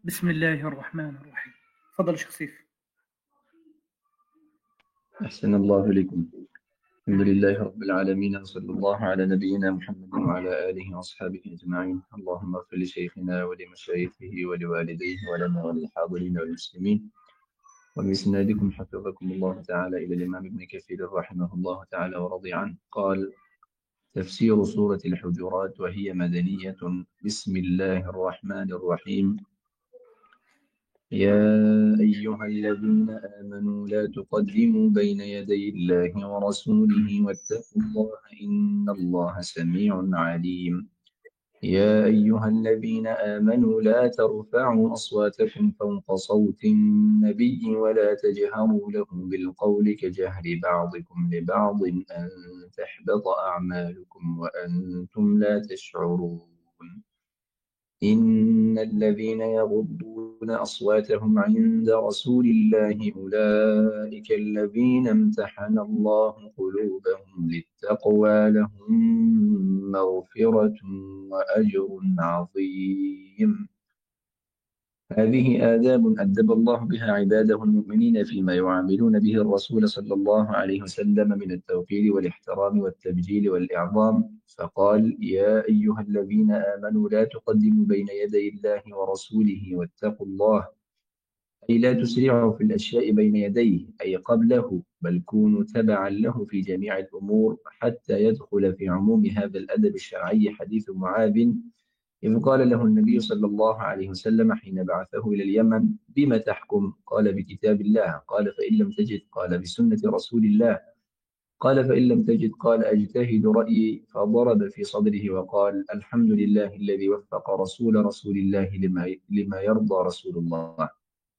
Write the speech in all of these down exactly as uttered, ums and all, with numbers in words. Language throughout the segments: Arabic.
بسم الله الرحمن الرحيم. تفضل شيخ سيف. أحسن الله إليكم. الحمد لله رب العالمين، وصلى الله على نبينا محمد وعلى آله وأصحابه أجمعين. اللهم اغفر لشيخنا ولمشايخه ولوالديه ولنا وللحاضرين والمسلمين. وبإسنادكم حفظكم الله تعالى إلى الإمام ابن كثير رحمه الله تعالى ورضي عنه قال: تفسير سورة الحجرات وهي مدنية. بسم الله الرحمن الرحيم. يا أيها الذين آمنوا لا تقدموا بين يدي الله ورسوله واتقوا الله إن الله سميع عليم. يا أيها الذين آمنوا لا ترفعوا أصواتكم فوق صوت النبي ولا تجهروا له بالقول كجهر بعضكم لبعض أن تحبط أعمالكم وأنتم لا تشعرون. إن الذين يغضون أصواتهم عند رسول الله أولئك الذين امتحن الله قلوبهم للتقوى لهم مغفرة وأجر عظيم. هذه آداب أدب الله بها عباده المؤمنين فيما يعاملون به الرسول صلى الله عليه وسلم من التوقير والاحترام والتبجيل والإعظام، فقال: يا أيها الذين آمنوا لا تقدموا بين يدي الله ورسوله واتقوا الله، أي لا تسرعوا في الأشياء بين يديه أي قبله، بل كونوا تبعا له في جميع الأمور، حتى يدخل في عموم هذا الأدب الشرعي حديث معاذ إذ قال له النبي صلى الله عليه وسلم حين بعثه إلى اليمن: بما تحكم؟ قال: بكتاب الله. قال: فإن لم تجد؟ قال: بسنة رسول الله. قال: فإن لم تجد؟ قال: أجتهد رأيي. فضرب في صدره وقال: الحمد لله الذي وفق رسول رسول الله لما, لما يرضى رسول الله.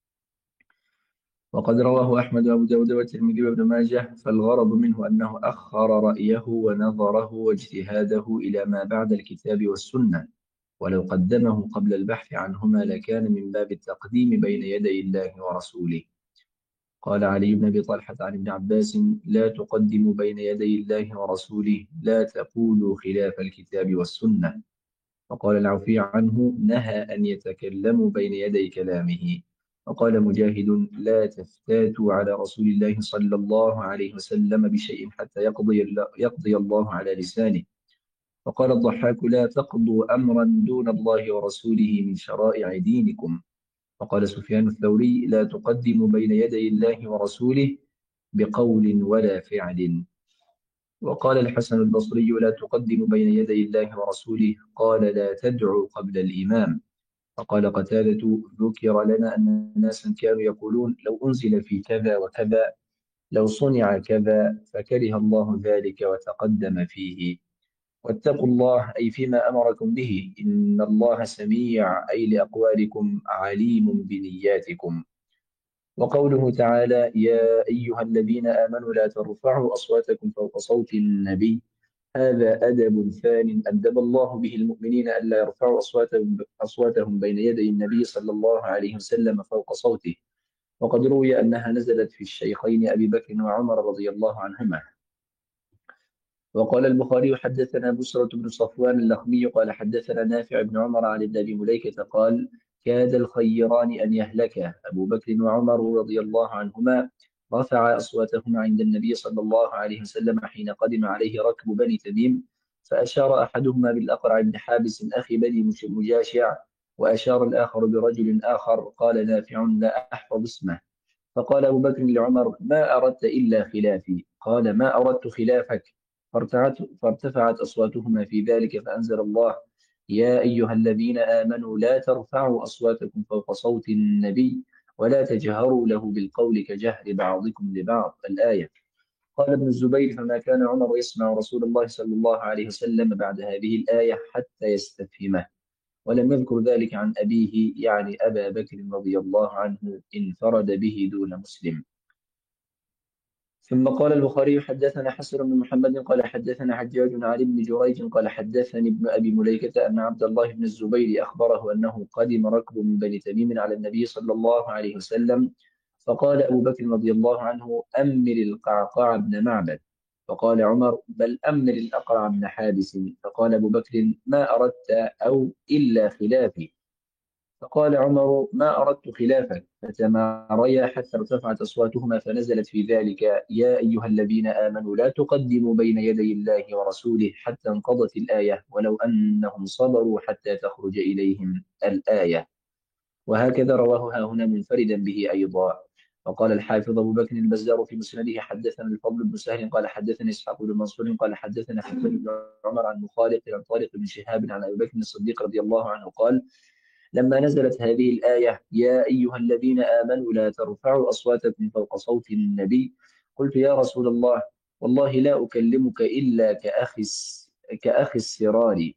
وقد رواه أحمد وأبو داود والترمذي وابن ماجه، فالغرض منه أنه أخر رأيه ونظره واجتهاده إلى ما بعد الكتاب والسنة، ولو قدمه قبل البحث عنهما لكان من باب التقديم بين يدي الله ورسوله. قال علي بن أبي طلحة عن ابن عباس: لا تقدموا بين يدي الله ورسوله، لا تقولوا خلاف الكتاب والسنة. وقال العوفي عنه: نهى أن يتكلموا بين يدي كلامه. وقال مجاهد: لا تفتاتوا على رسول الله صلى الله عليه وسلم بشيء حتى يقضي الله, يقضي الله على لسانه. وقال الضحاك: لا تقضوا أمرا دون الله ورسوله من شرائع دينكم. وقال سفيان الثوري: لا تقدموا بين يدي الله ورسوله بقول ولا فعل. وقال الحسن البصري: لا تقدموا بين يدي الله ورسوله، قال: لا تدعوا قبل الإمام. وقال قتادة: ذكر لنا أن ناسا كانوا يقولون: لو أنزل في كذا وكذا، لو صنع كذا، فكره الله ذلك وتقدم فيه. واتقوا الله أي فيما أمركم به، إن الله سميع أي لأقوالكم عليم بنياتكم. وقوله تعالى: يا أيها الذين آمنوا لا ترفعوا أصواتكم فوق صوت النبي، هذا أدب ثان أدب الله به المؤمنين ألا يرفعوا أصواتهم, أصواتهم بين يدي النبي صلى الله عليه وسلم فوق صوته. وقد روي أنها نزلت في الشيخين أبي بكر وعمر رضي الله عنهما. وقال البخاري: حدثنا بسرة بن صفوان اللخمي قال حدثنا نافع بن عمر عن ابن أبي مليكة قال: كاد الخيران أن يهلكا، أبو بكر وعمر رضي الله عنهما رفع أصواتهما عند النبي صلى الله عليه وسلم حين قدم عليه ركب بني تميم، فأشار أحدهما بالأقرع بن حابس أخي بني مجاشع، وأشار الآخر برجل آخر. قال نافع: لا أحفظ اسمه. فقال أبو بكر لعمر: ما أردت إلا خلافي. قال: ما أردت خلافك. فارتعت فارتفعت أصواتهما في ذلك، فأنزل الله: يا أيها الذين آمنوا لا ترفعوا أصواتكم فوق صوت النبي ولا تجهروا له بالقول كجهر بعضكم لبعض، الآية. قال ابن الزبير: فما كان عمر يسمع رسول الله صلى الله عليه وسلم بعد هذه الآية حتى يستفهمه. ولم يذكر ذلك عن أبيه يعني أبا بكر رضي الله عنه، انفرد به دون مسلم. ثم قال البخاري: حدثنا حسن بن محمد قال حدثنا حجاج عن ابن جريج قال حدثني ابن أبي مليكة أن عبد الله بن الزبير أخبره أنه قدم ركب من بني تميم على النبي صلى الله عليه وسلم، فقال أبو بكر رضي الله عنه: أمر القعقاع بن معبد. فقال عمر: بل أمر الأقرع بن حابس. فقال أبو بكر: ما أردت أو إلا خلافي. فقال عمر: ما أردت خلافك. فتماريا حتى ارتفعت أصواتهما، فنزلت في ذلك: يا أيها الذين آمنوا لا تقدموا بين يدي الله ورسوله، حتى انقضت الآية: ولو أنهم صبروا حتى تخرج إليهم الآية. وهكذا رواه ها هنا منفردا به أيضا. وقال الحافظ أبو بكر البزار في مسنده: حدثنا الفضل بن سهل قال حدثنا إسحاق بن منصور قال حدثنا حسن بن عمر عن مخالد عن طارق بن شهاب عن أبي بكر الصديق رضي الله عنه قال: لما نزلت هذه الآية: يا أيها الذين آمنوا لا ترفعوا أصواتكم فوق صوت النبي، قلت يا رسول الله، والله لا أكلمك إلا كأخي كأخي السرار.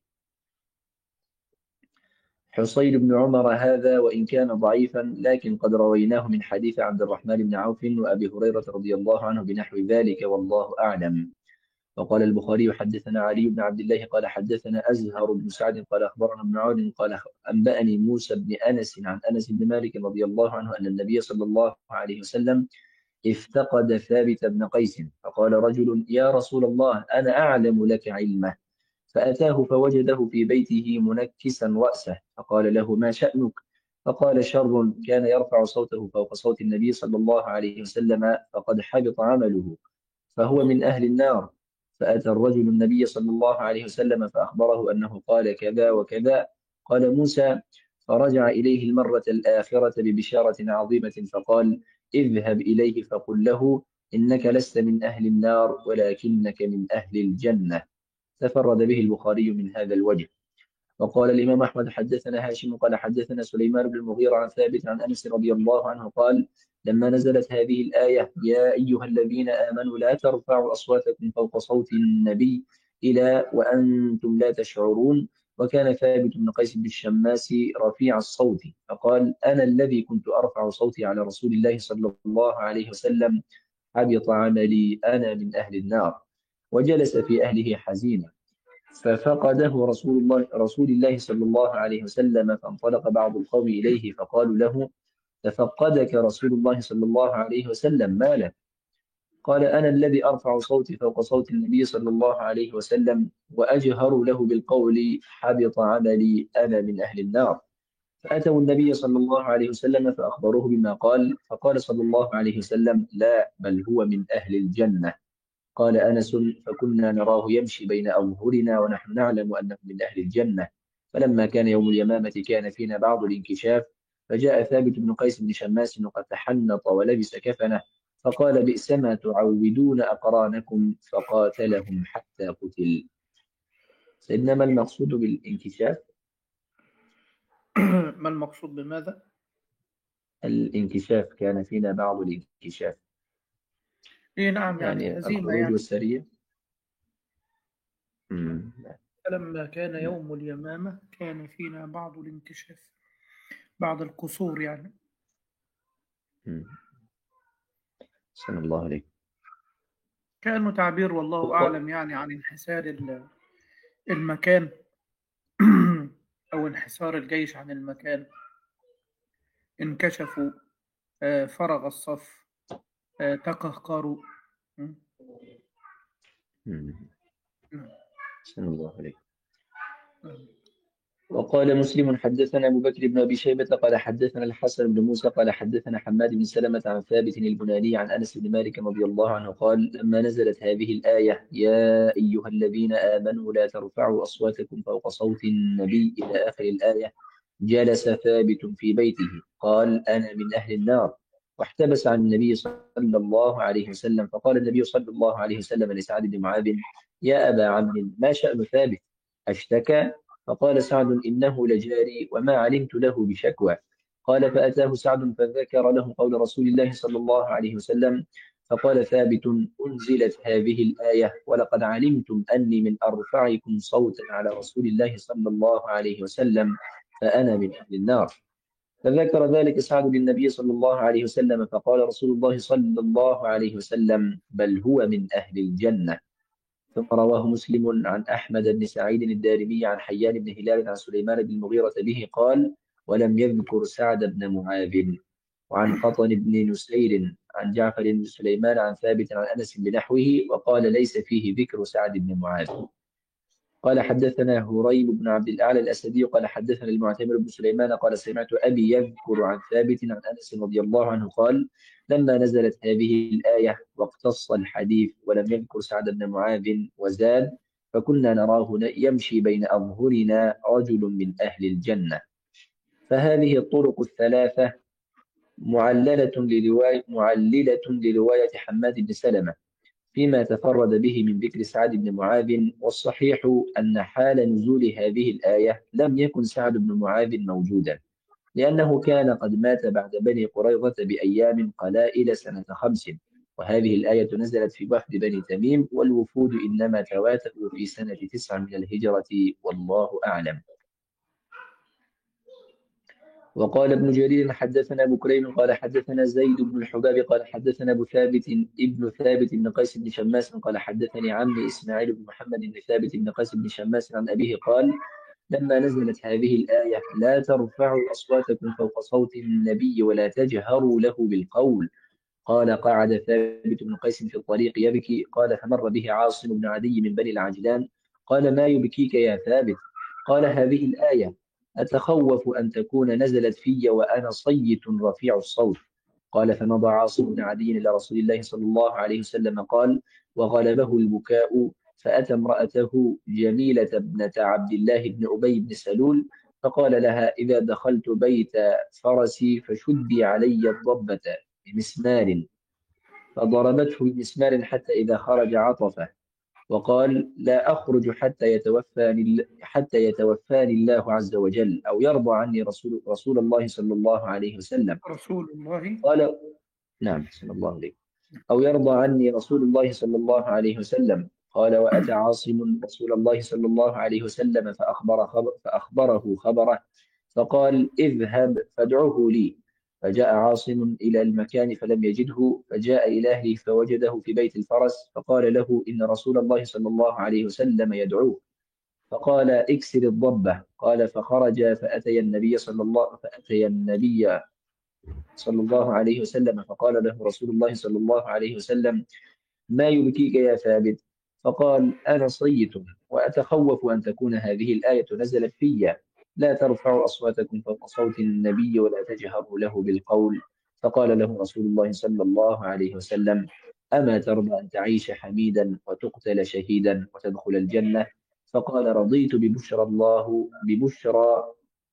حصين بن عمر هذا وإن كان ضعيفا، لكن قد رويناه من حديث عبد الرحمن بن عوف وأبي هريرة رضي الله عنه بنحو ذلك، والله أعلم. وقال البخاري: حدثنا علي بن عبد الله قال حدثنا أزهر بن سعد قال أخبرنا ابن عون قال أنبأني موسى بن أنس عن أنس بن مالك رضي الله عنه أن النبي صلى الله عليه وسلم افتقد ثابت بن قيس، فقال رجل: يا رسول الله، أنا أعلم لك علمه. فأتاه فوجده في بيته منكسا رأسه، فقال له: ما شأنك؟ فقال: شر كان يرفع صوته فوق صوت النبي صلى الله عليه وسلم، فقد حبط عمله، فهو من أهل النار. فأتى الرجل النبي صلى الله عليه وسلم فأخبره أنه قال كذا وكذا. قال موسى: فرجع إليه المرة الآخرة ببشارة عظيمة، فقال: اذهب إليه فقل له إنك لست من أهل النار ولكنك من أهل الجنة. تفرد به البخاري من هذا الوجه. وقال الإمام أحمد: حدثنا هاشم قال حدثنا سليمان بن المغيرة عن ثابت عن أنس رضي الله عنه قال: لما نزلت هذه الآية: يا أيها الذين آمنوا لا ترفعوا أصواتكم فوق صوت النبي، إلى وأنتم لا تشعرون، وكان ثابت بن قيس بن الشماس رفيع الصوت، فقال: أنا الذي كنت أرفع صوتي على رسول الله صلى الله عليه وسلم، حبط عملي، أنا من أهل النار. وجلس في أهله حزينا، ففقده رسول الله رسول الله صلى الله عليه وسلم، فانطلق بعض القوم إليه فقالوا له: تفقدك رسول الله صلى الله عليه وسلم، ما لك؟ قال: أنا الذي أرفع صوتي فوق صوت النبي صلى الله عليه وسلم وأجهر له بالقول، حبط عملي، أنا من أهل النار. فأتوا النبي صلى الله عليه وسلم فأخبروه بما قال، فقال صلى الله عليه وسلم: لا، بل هو من أهل الجنة. قال أنس: فكنا نراه يمشي بين أظهرنا ونحن نعلم أنه من أهل الجنة. فلما كان يوم اليمامة كان فينا بعض الانكشاف، فجاء ثابت بن قيس بن شماس وقد تحنط ولبس كفنه، فقال: بئسما تعودون أقرانكم، فقاتلهم حتى قتل. سيدنا، ما المقصود بالانكشاف؟ ما المقصود بماذا؟ الانكشاف، كان فينا بعض الانكشاف، إيه نعم، يعني يعني هزيمة الخروج يعني. والسرية. مم. فلما كان يوم اليمامة كان فينا بعض الانكشاف، بعض القصور يعني. مم. صلى الله عليه. كأنه تعبير والله وق- أعلم يعني عن انحسار ال- المكان أو انحسار الجيش عن المكان. انكشفوا، آه، فرغ الصف، آه، تقهقروا. م? مم. نعم. صلى الله عليه. نعم. وقال مسلم: حدثنا أبو بكر بن أبي شيبة قال حدثنا الحسن بن موسى قال حدثنا حماد بن سلمة عن ثابت البناني عن أنس بن مالك رضي الله عنه قال: لما نزلت هذه الآية: يا أيها الذين آمنوا لا ترفعوا أصواتكم فوق صوت النبي، إلى آخر الآية، جلس ثابت في بيته، قال: أنا من أهل النار. واحتبس عن النبي صلى الله عليه وسلم، فقال النبي صلى الله عليه وسلم لسعد بن معاذ: يا أبا عمرو، ما شأن ثابت؟ أشتكى؟ فقال سعد: إنه لجاري وما علمت له بشكوى. قال: فأتاه سعد فذكر له قول رسول الله صلى الله عليه وسلم، فقال ثابت: أنزلت هذه الآية: ولقد علمتم أني من أرفعكم صوتا على رسول الله صلى الله عليه وسلم، فأنا من أهل النار. فذكر ذلك سعد للنبي صلى الله عليه وسلم، فقال رسول الله صلى الله عليه وسلم: بل هو من أهل الجنة. ثم رواه مسلم عن أحمد بن سعيد الدارمي عن حيان بن هلال عن سليمان بن المغيرة به قال: ولم يذكر سعد بن معاذ. وعن قطن بن نسير عن جعفر بن سليمان عن ثابت عن أنس بنحوه، وقال: ليس فيه ذكر سعد بن معاذ. قال حدثنا هريم بن عبد الأعلى الأسدي قال حدثنا المعتمر بن سليمان قال سمعت أبي يذكر عن ثابت عن أنس رضي الله عنه قال لما نزلت هذه الآية واقتص الحديث ولم يذكر سعد بن معاذ وزاد فكنا نراه يمشي بين أظهرنا رجل من أهل الجنة. فهذه الطرق الثلاثة معللة لرواية معللة لرواية حماد بن سلمة فيما تفرد به من ذكر سعد بن معاذ. والصحيح أن حال نزول هذه الآية لم يكن سعد بن معاذ موجودا، لأنه كان قد مات بعد بني قريظة بأيام قلائل سنة خمس، وهذه الآية نزلت في وفد بني تميم، والوفود إنما تواتروا في سنة تسع من الهجرة، والله أعلم. وقال ابن جرير حدثنا بكريم قال حدثنا زيد بن الحباب قال حدثنا أبو ثابت ابن ثابت بن قيس بن شماس قال حدثني عمي إسماعيل بن محمد بن ثابت بن قيس بن شماس عن أبيه قال لما نزلت هذه الآية لا ترفعوا أصواتكم فوق صوت النبي ولا تجهروا له بالقول، قال قعد ثابت بن قيس في الطريق يبكي، قال فمر به عاصم بن عدي من بني العجلان قال ما يبكيك يا ثابت؟ قال هذه الآية أتخوف أن تكون نزلت في وأنا صيت رفيع الصوت. قال فمضى عاصم بن عدي إلى رسول الله صلى الله عليه وسلم قال وغلبه البكاء فأتى امرأته جميلة ابنة عبد الله بن أبي بن سلول فقال لها إذا دخلت بيت فرسي فشدي علي الضبة بمسمار، فضربته بمسمار حتى إذا خرج عطفه، وقال لا أخرج حتى يتوفاني حتى يتوفاني الله عز وجل أو يرضى عني رسول رسول الله صلى الله عليه وسلم. رسول الله. قال نعم صلى الله عليه أو يرضى عني رسول الله صلى الله عليه وسلم. قال وأتى عاصم رسول الله صلى الله عليه وسلم فأخبر خبر فأخبره خبره فقال اذهب فادعه لي، فجاء عاصم إلى المكان فلم يجده، فجاء إلى أهله فوجده في بيت الفرس فقال له إن رسول الله صلى الله عليه وسلم يدعوه، فقال اكسر الضبة. قال فخرج فأتي النبي صلى الله فأتي النبي صلى الله عليه وسلم فقال له رسول الله صلى الله عليه وسلم ما يبكيك يا ثابت؟ فقال أنا صيت وأتخوف أن تكون هذه الآية نزلت في لا ترفعوا أصواتكم فوق صوت النبي ولا تجهروا له بالقول. فقال له رسول الله صلى الله عليه وسلم أما ترضى أن تعيش حميدا وتقتل شهيدا وتدخل الجنة؟ فقال رضيت ببشرى الله ببشرى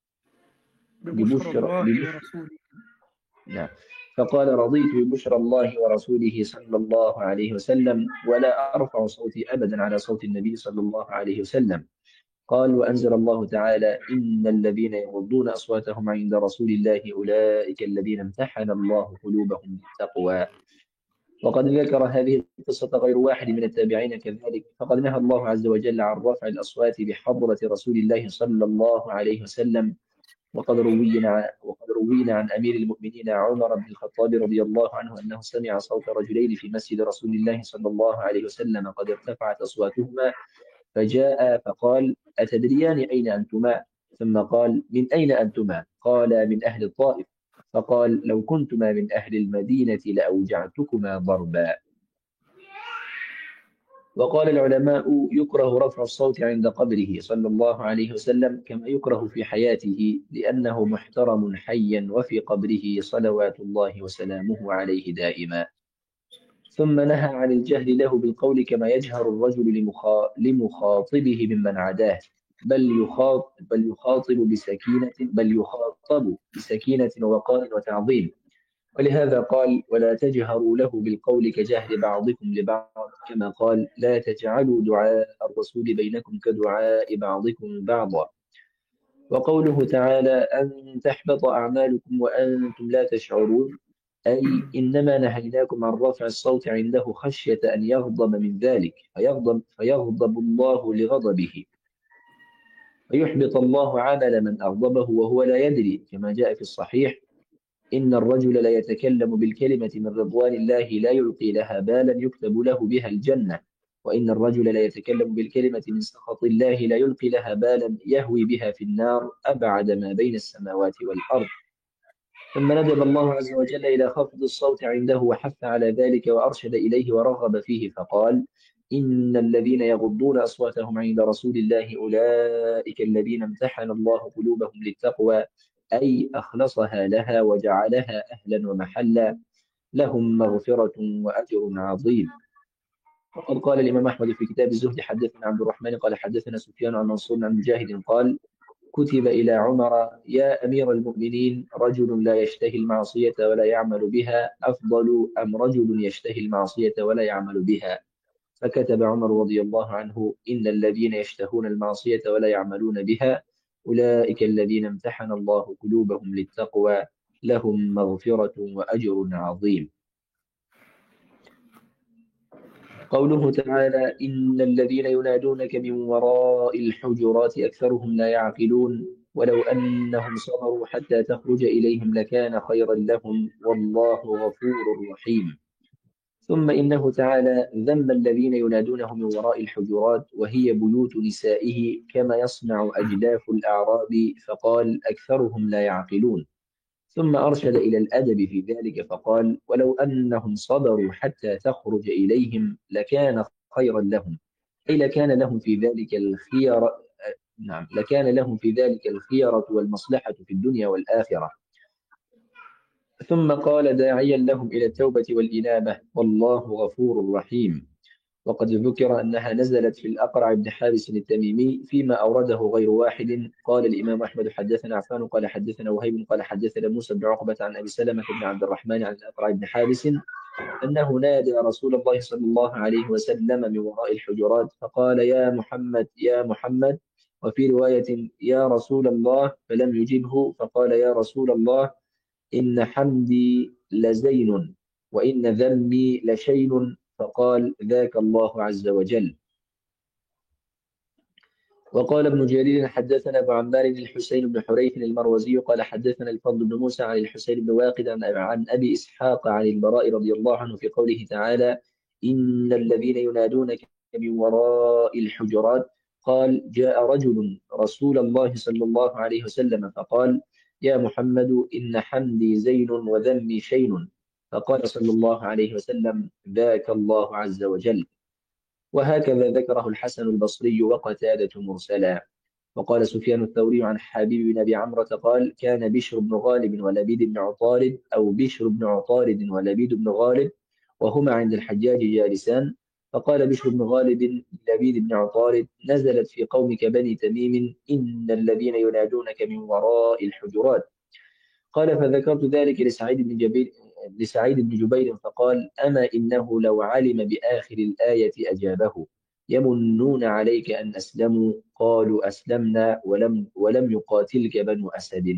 ببشرى ببشرى الله ببشرى ورسوله. نعم. فقال رضيت ببشرى الله ورسوله صلى الله عليه وسلم ولا أرفع صوتي أبدا على صوت النبي صلى الله عليه وسلم. قال وأنزل الله تعالى إن الذين يغضون أصواتهم عند رسول الله أولئك الذين امتحن الله قلوبهم بالتقوى. وقد ذكر هذه القصة غير واحد من التابعين كذلك، فقد نهى الله عز وجل عن رفع الأصوات بحضرة رسول الله صلى الله عليه وسلم. وقد روينا وقد روينا عن أمير المؤمنين عمر بن الخطاب رضي الله عنه أنه سمع صوت رجلين في مسجد رسول الله صلى الله عليه وسلم قد ارتفعت أصواتهما، فجاء فقال أتدريان أين أنتما؟ ثم قال من أين أنتما؟ قال من أهل الطائف. فقال لو كنتما من أهل المدينة لأوجعتكما ضربا. وقال العلماء يكره رفع الصوت عند قبره صلى الله عليه وسلم كما يكره في حياته، لأنه محترم حيا وفي قبره صلوات الله وسلامه عليه دائما. ثم نهى عن الجهل له بالقول كما يجهر الرجل لمخا... لمخاطبه ممن عداه، بل يخاطب بل يخاطب بسكينة بل يخاطب بسكينة ووقار وتعظيم. ولهذا قال ولا تجهروا له بالقول كجهر بعضكم لبعض، كما قال لا تجعلوا دعاء الرسول بينكم كدعاء بعضكم بعضا. وقوله تعالى أن تحبط أعمالكم وأنتم لا تشعرون، أي إنما نهيناكم عن رفع الصوت عنده خشية أن يغضب من ذلك فيغضب, فيغضب الله لغضبه فيحبط الله عمل من أغضبه وهو لا يدري، كما جاء في الصحيح إن الرجل لا يتكلم بالكلمة من رضوان الله لا يلقي لها بالا يكتب له بها الجنة، وإن الرجل لا يتكلم بالكلمة من سخط الله لا يلقي لها بالا يهوي بها في النار أبعد ما بين السماوات والأرض. ثم ندب الله عز وجل إلى خفض الصوت عنده وحث على ذلك وأرشد إليه ورغب فيه، فقال إن الذين يغضون أصواتهم عند رسول الله أولئك الذين امتحن الله قلوبهم للتقوى أي أخلصها لها وجعلها أهلا ومحلا لهم مغفرة وأجر عظيم. وقد قال الإمام أحمد في كتاب الزهد حدثنا عبد الرحمن قال حدثنا سفيان عن منصور عن مجاهد قال كتب إلى عمر يا أمير المؤمنين رجل لا يشتهي المعصية ولا يعمل بها أفضل أم رجل يشتهي المعصية ولا يعمل بها؟ فكتب عمر رضي الله عنه إن الذين يشتهون المعصية ولا يعملون بها أولئك الذين امتحن الله قلوبهم للتقوى لهم مغفرة وأجر عظيم. قوله تعالى إن الذين ينادونك من وراء الحجرات أكثرهم لا يعقلون ولو أنهم صبروا حتى تخرج إليهم لكان خيرا لهم والله غفور رحيم. ثم إنه تعالى ذم الذين ينادونه من وراء الحجرات وهي بيوت نسائه كما يصنع أجلاف الأعراب فقال أكثرهم لا يعقلون. ثم أرشد إلى الأدب في ذلك فقال ولو أنهم صبروا حتى تخرج إليهم لكان خيرا لهم أي لكان لهم في ذلك الخيرة نعم لكان لهم في ذلك الخيرة والمصلحة في الدنيا والآخرة. ثم قال داعيا لهم إلى التوبة والإنابة والله غفور رحيم. وقد ذكر أنها نزلت في الأقرع بن حارس التميمي فيما أورده غير واحد. قال الإمام أحمد حدثنا عفان قال حدثنا وهيب قال حدثنا موسى بن عقبة عن أبي سلمة بن عبد الرحمن عن الأقرع بن حارس أنه نادى رسول الله صلى الله عليه وسلم من وراء الحجرات فقال يا محمد يا محمد وفي رواية يا رسول الله فلم يجبه فقال يا رسول الله إن حمدي لزين وإن ذمي لشين فقال ذاك الله عز وجل. وقال ابن جرير حدثنا أبو عمار الحسين بن حريث المروزي قال حدثنا الفضل بن موسى عن الحسين بن واقد عن أبي إسحاق عن البراء رضي الله عنه في قوله تعالى إن الذين ينادونك من وراء الحجرات قال جاء رجل رسول الله صلى الله عليه وسلم فقال يا محمد إن حمدي زين وذمي شين فقال صلى الله عليه وسلم ذاك الله عز وجل. وهكذا ذكره الحسن البصري وقتادة مرسلا. وقال سفيان الثوري عن حبيب بن أبي عمرة قال كان بشر بن غالب ولبيد بن عطارد أو بشر بن عطارد ولبيد بن غالب وهما عند الحجاج جالسان فقال بشر بن غالب لبيد بن عطارد نزلت في قومك بني تميم إن الذين ينادونك من وراء الحجرات. قال فذكرت ذلك لسعيد بن جبير لسعيد بن جبير فقال أما إنه لو علم بآخر الآية أجابه يمنون عليك أن أسلموا قالوا أسلمنا ولم ولم يقاتلك بنو أسد.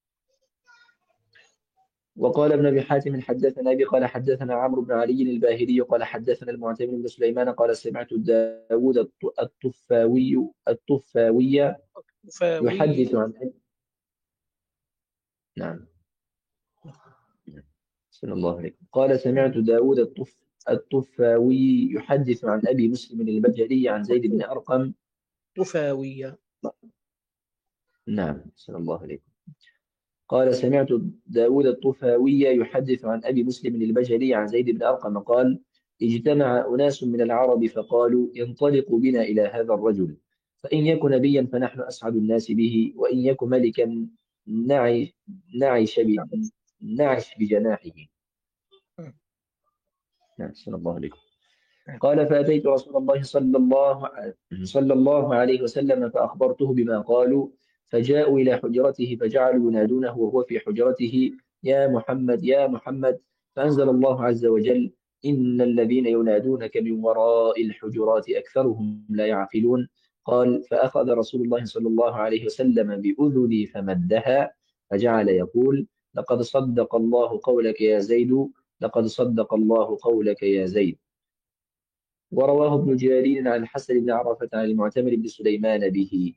وقال ابن أبي حاتم حدثنا أبي قال حدثنا عمرو بن علي الباهلي قال حدثنا المعتمر بن سليمان قال سمعت داود الطفاوي الطفاوي يحدث عن نعم صلى الله عليه قال سمعت داود الطف الطفاوي يحدث عن أبي مسلم البجلي عن زيد بن أرقم طفاوية نعم صلى الله عليه قال سمعت داود الطفاوي يحدث عن أبي مسلم البجلي عن زيد بن أرقم قال اجتمع أناس من العرب فقالوا انطلقوا بنا إلى هذا الرجل فإن يكن نبيا فنحن أسعد الناس به وإن يكن ملكا نعش نعش نعش بجناحه. نعم صلى الله عليه قال فأتيت رسول الله صلى الله صلى الله عليه وسلم فأخبرته بما قالوا فجاءوا إلى حجرته فجعلوا ينادونه وهو في حجرته يا محمد يا محمد فأنزل الله عز وجل إن الذين ينادونك من وراء الحجرات أكثرهم لا يعقلون. قال فأخذ رسول الله صلى الله عليه وسلم بأذني فمدها فجعل يقول لقد صدق الله قولك يا زيد لقد صدق الله قولك يا زيد. ورواه ابن جرير عن الحسن بن عرفة عن المعتمر بن سليمان به.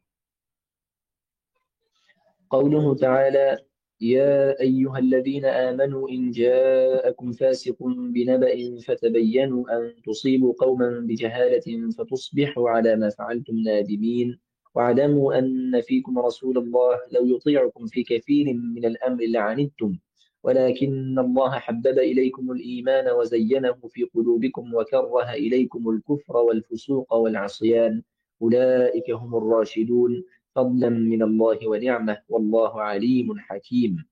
قوله تعالى يا أيها الذين آمنوا إن جاءكم فاسق بنبأ فتبينوا أن تصيبوا قوما بجهالة فتصبحوا على ما فعلتم نادمين واعلموا أن فيكم رسول الله لو يطيعكم في كثير من الأمر لعنتم ولكن الله حبب إليكم الإيمان وزينه في قلوبكم وكره إليكم الكفر والفسوق والعصيان أولئك هم الراشدون فضلا من الله ونعمة والله عليم حكيم.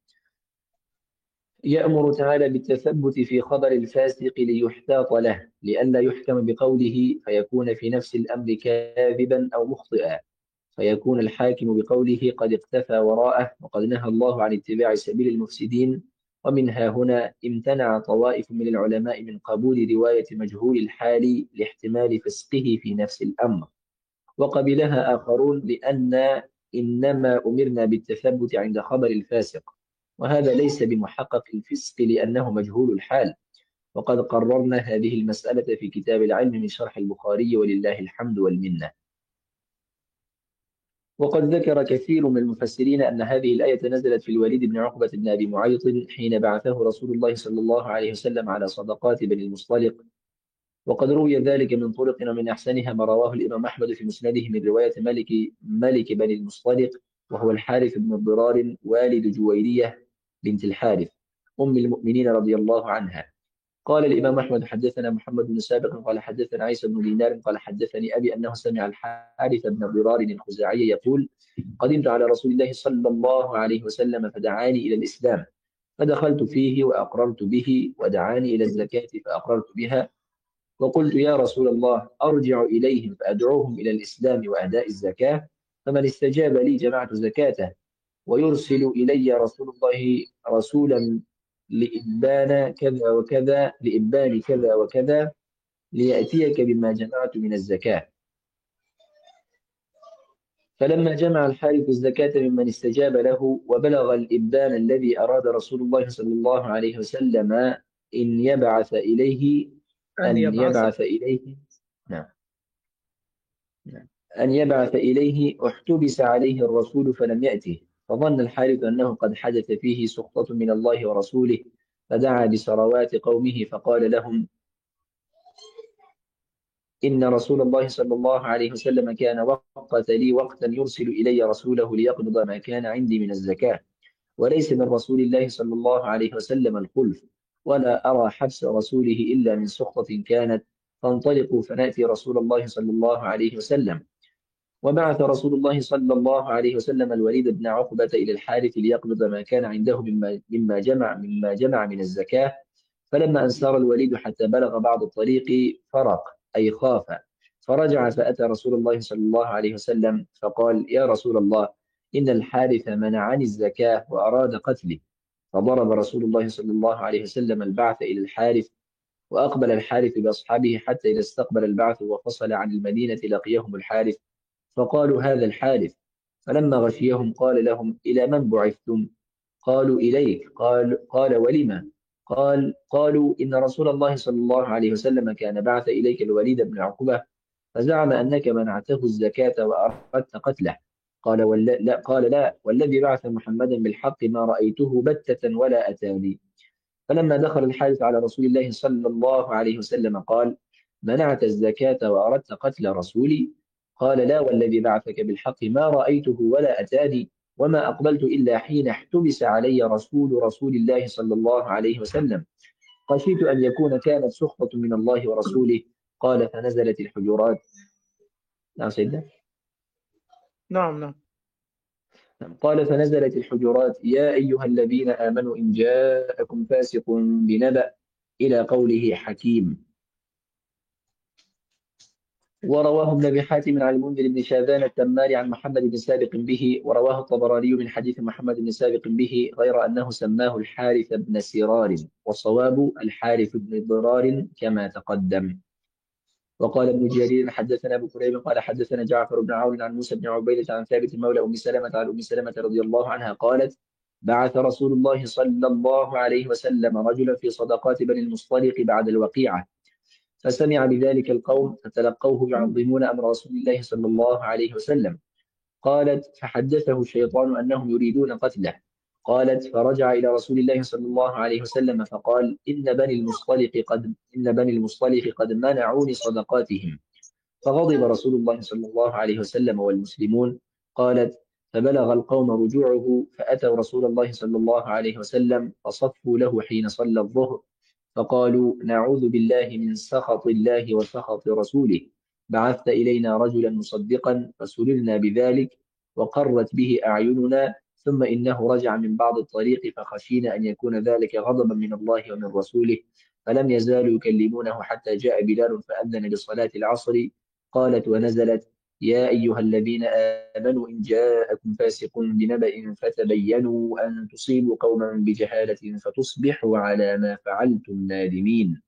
يأمر تعالى بالتثبت في خبر الفاسق ليحتاط له لئلا يحكم بقوله فيكون في نفس الأمر كاذبا أو مخطئا، فيكون الحاكم بقوله قد اقتفى وراءه، وقد نهى الله عن اتباع سبيل المفسدين. ومنها هنا امتنع طوائف من العلماء من قبول رواية مجهول الحال لاحتمال فسقه في نفس الأمر، وقبلها آخرون لأن إنما أمرنا بالتثبت عند خبر الفاسق، وهذا ليس بمحقق الفسق لأنه مجهول الحال. وقد قررنا هذه المسألة في كتاب العلم من شرح البخاري ولله الحمد والمنة. وقد ذكر كثير من المفسرين أن هذه الآية نزلت في الوليد بن عقبة بن أبي معيط حين بعثه رسول الله صلى الله عليه وسلم على صدقات بني المصطلق، وقد روي ذلك من طرق ومن أحسنها ما رواه الإمام أحمد في مسنده من رواية ملك ملك بني المصطلق وهو الحارث بن الضرار والد جويرية بنت الحارث أم المؤمنين رضي الله عنها. قال الإمام أحمد حدثنا محمد بن سابق قال حدثنا عيسى بن دينار قال حدثني أبي أنه سمع الحارث بن الضرار الخزاعي يقول قدمت على رسول الله صلى الله عليه وسلم فدعاني إلى الإسلام فدخلت فيه وأقررت به، ودعاني إلى الزكاة فأقررت بها، وقلت يا رسول الله أرجع إليهم فأدعوهم إلى الإسلام وأداء الزكاة، فمن استجاب لي جمعت زكاته، ويرسل إلي رسول الله رسولا لإبان كذا وكذا لإبان كذا وكذا ليأتيك بما جمعت من الزكاة. فلما جمع الحارث الزكاة ممن استجاب له وبلغ الإبان الذي أراد رسول الله صلى الله عليه وسلم إن يبعث إليه أن أن يبعث يبعث إليه نعم نعم أن يبعث إليه احتبس عليه الرسول فلم يأته، فظن الحارث أنه قد حدث فيه سخطة من الله ورسوله، فدعا بثروات قومه فقال لهم إن رسول الله صلى الله عليه وسلم كان وقت لي وقتا يرسل إلي رسوله ليقبض ما كان عندي من الزكاة، وليس من رسول الله صلى الله عليه وسلم الخلف، ولا أرى حبس رسوله إلا من سخطة كانت، فانطلقوا فنأتي رسول الله صلى الله عليه وسلم. وبعث رسول الله صلى الله عليه وسلم الوليد بن عقبة إلى الحارث ليقبض ما كان عنده مما مما جمع مما جمع من الزكاة، فلما أن سار الوليد حتى بلغ بعض الطريق فرق أي خاف، فرجع فأتى رسول الله صلى الله عليه وسلم فقال يا رسول الله إن الحارث منعني الزكاة وأراد قتلي، فضرب رسول الله صلى الله عليه وسلم البعث إلى الحارث، وأقبل الحارث بأصحابه حتى إذا استقبل البعث وفصل عن المدينة لقيهم الحارث فقالوا هذا الحارث، فلما غشيهم قال لهم إلى من بعثتم؟ قالوا إليك. قال قال ولما؟ قال قالوا إن رسول الله صلى الله عليه وسلم كان بعث إليك الوليد بن عقبة فزعم أنك منعته الزكاة وأردت قتله. قال ولا لا قال لا والذي بعث محمدا بالحق ما رأيته بتة ولا أتاني. فلما دخل الحارث على رسول الله صلى الله عليه وسلم قال منعت الزكاة وأردت قتل رسولي؟ قال لا والذي بعثك بالحق ما رأيته ولا أتاني، وما أقبلت إلا حين احتبس علي رسول رسول الله صلى الله عليه وسلم، خشيت أن يكون كانت سخطة من الله ورسوله. قال فنزلت الحجرات. نعم سيدنا. نعم نعم قال فنزلت الحجرات يا أيها الذين آمنوا إن جاءكم فاسق بنبأ إلى قوله حكيم. ورواه ابن أبي حاتم عن المنذر بن شاذان التماري عن محمد بن سابق به، ورواه الطبراني من حديث محمد بن سابق به غير أنه سماه الحارث بن سرار، والصواب الحارث بن ضرار كما تقدم. وقال ابن جرير حدثنا أبو كريب قال حدثنا جعفر بن عون عن موسى بن عبيدة عن ثابت مولى أم سلمة عن أم سلمة رضي الله عنها قالت بعث رسول الله صلى الله عليه وسلم رجلا في صدقات بني المصطلق بعد الوقيعة، فسمع بذلك القوم فتلقوه يعظمون أمر رسول الله صلى الله عليه وسلم. قالت فحدثه الشيطان أنهم يريدون قتله. قالت فرجع إلى رسول الله صلى الله عليه وسلم فقال إن بني المصطلق قد إن بني المصطلق قد منعوني صدقاتهم، فغضب رسول الله صلى الله عليه وسلم والمسلمون. قالت فبلغ القوم رجوعه فأتوا رسول الله صلى الله عليه وسلم فصفوا له حين صلى الظهر، فقالوا: نعوذ بالله من سخط الله وسخط رسوله، بعثت إلينا رجلا مصدقا فسررنا بذلك وقرت به أعيننا، ثم إنه رجع من بعض الطريق فخشينا أن يكون ذلك غضبا من الله ومن رسوله، فلم يزالوا يكلمونه حتى جاء بلال فأذن لصلاة العصر. قالت ونزلت: يا أيها الذين آمنوا إن جاءكم فاسق بنبأ فتبينوا أن تصيبوا قوما بجهالة فتصبحوا على ما فعلتم نادمين.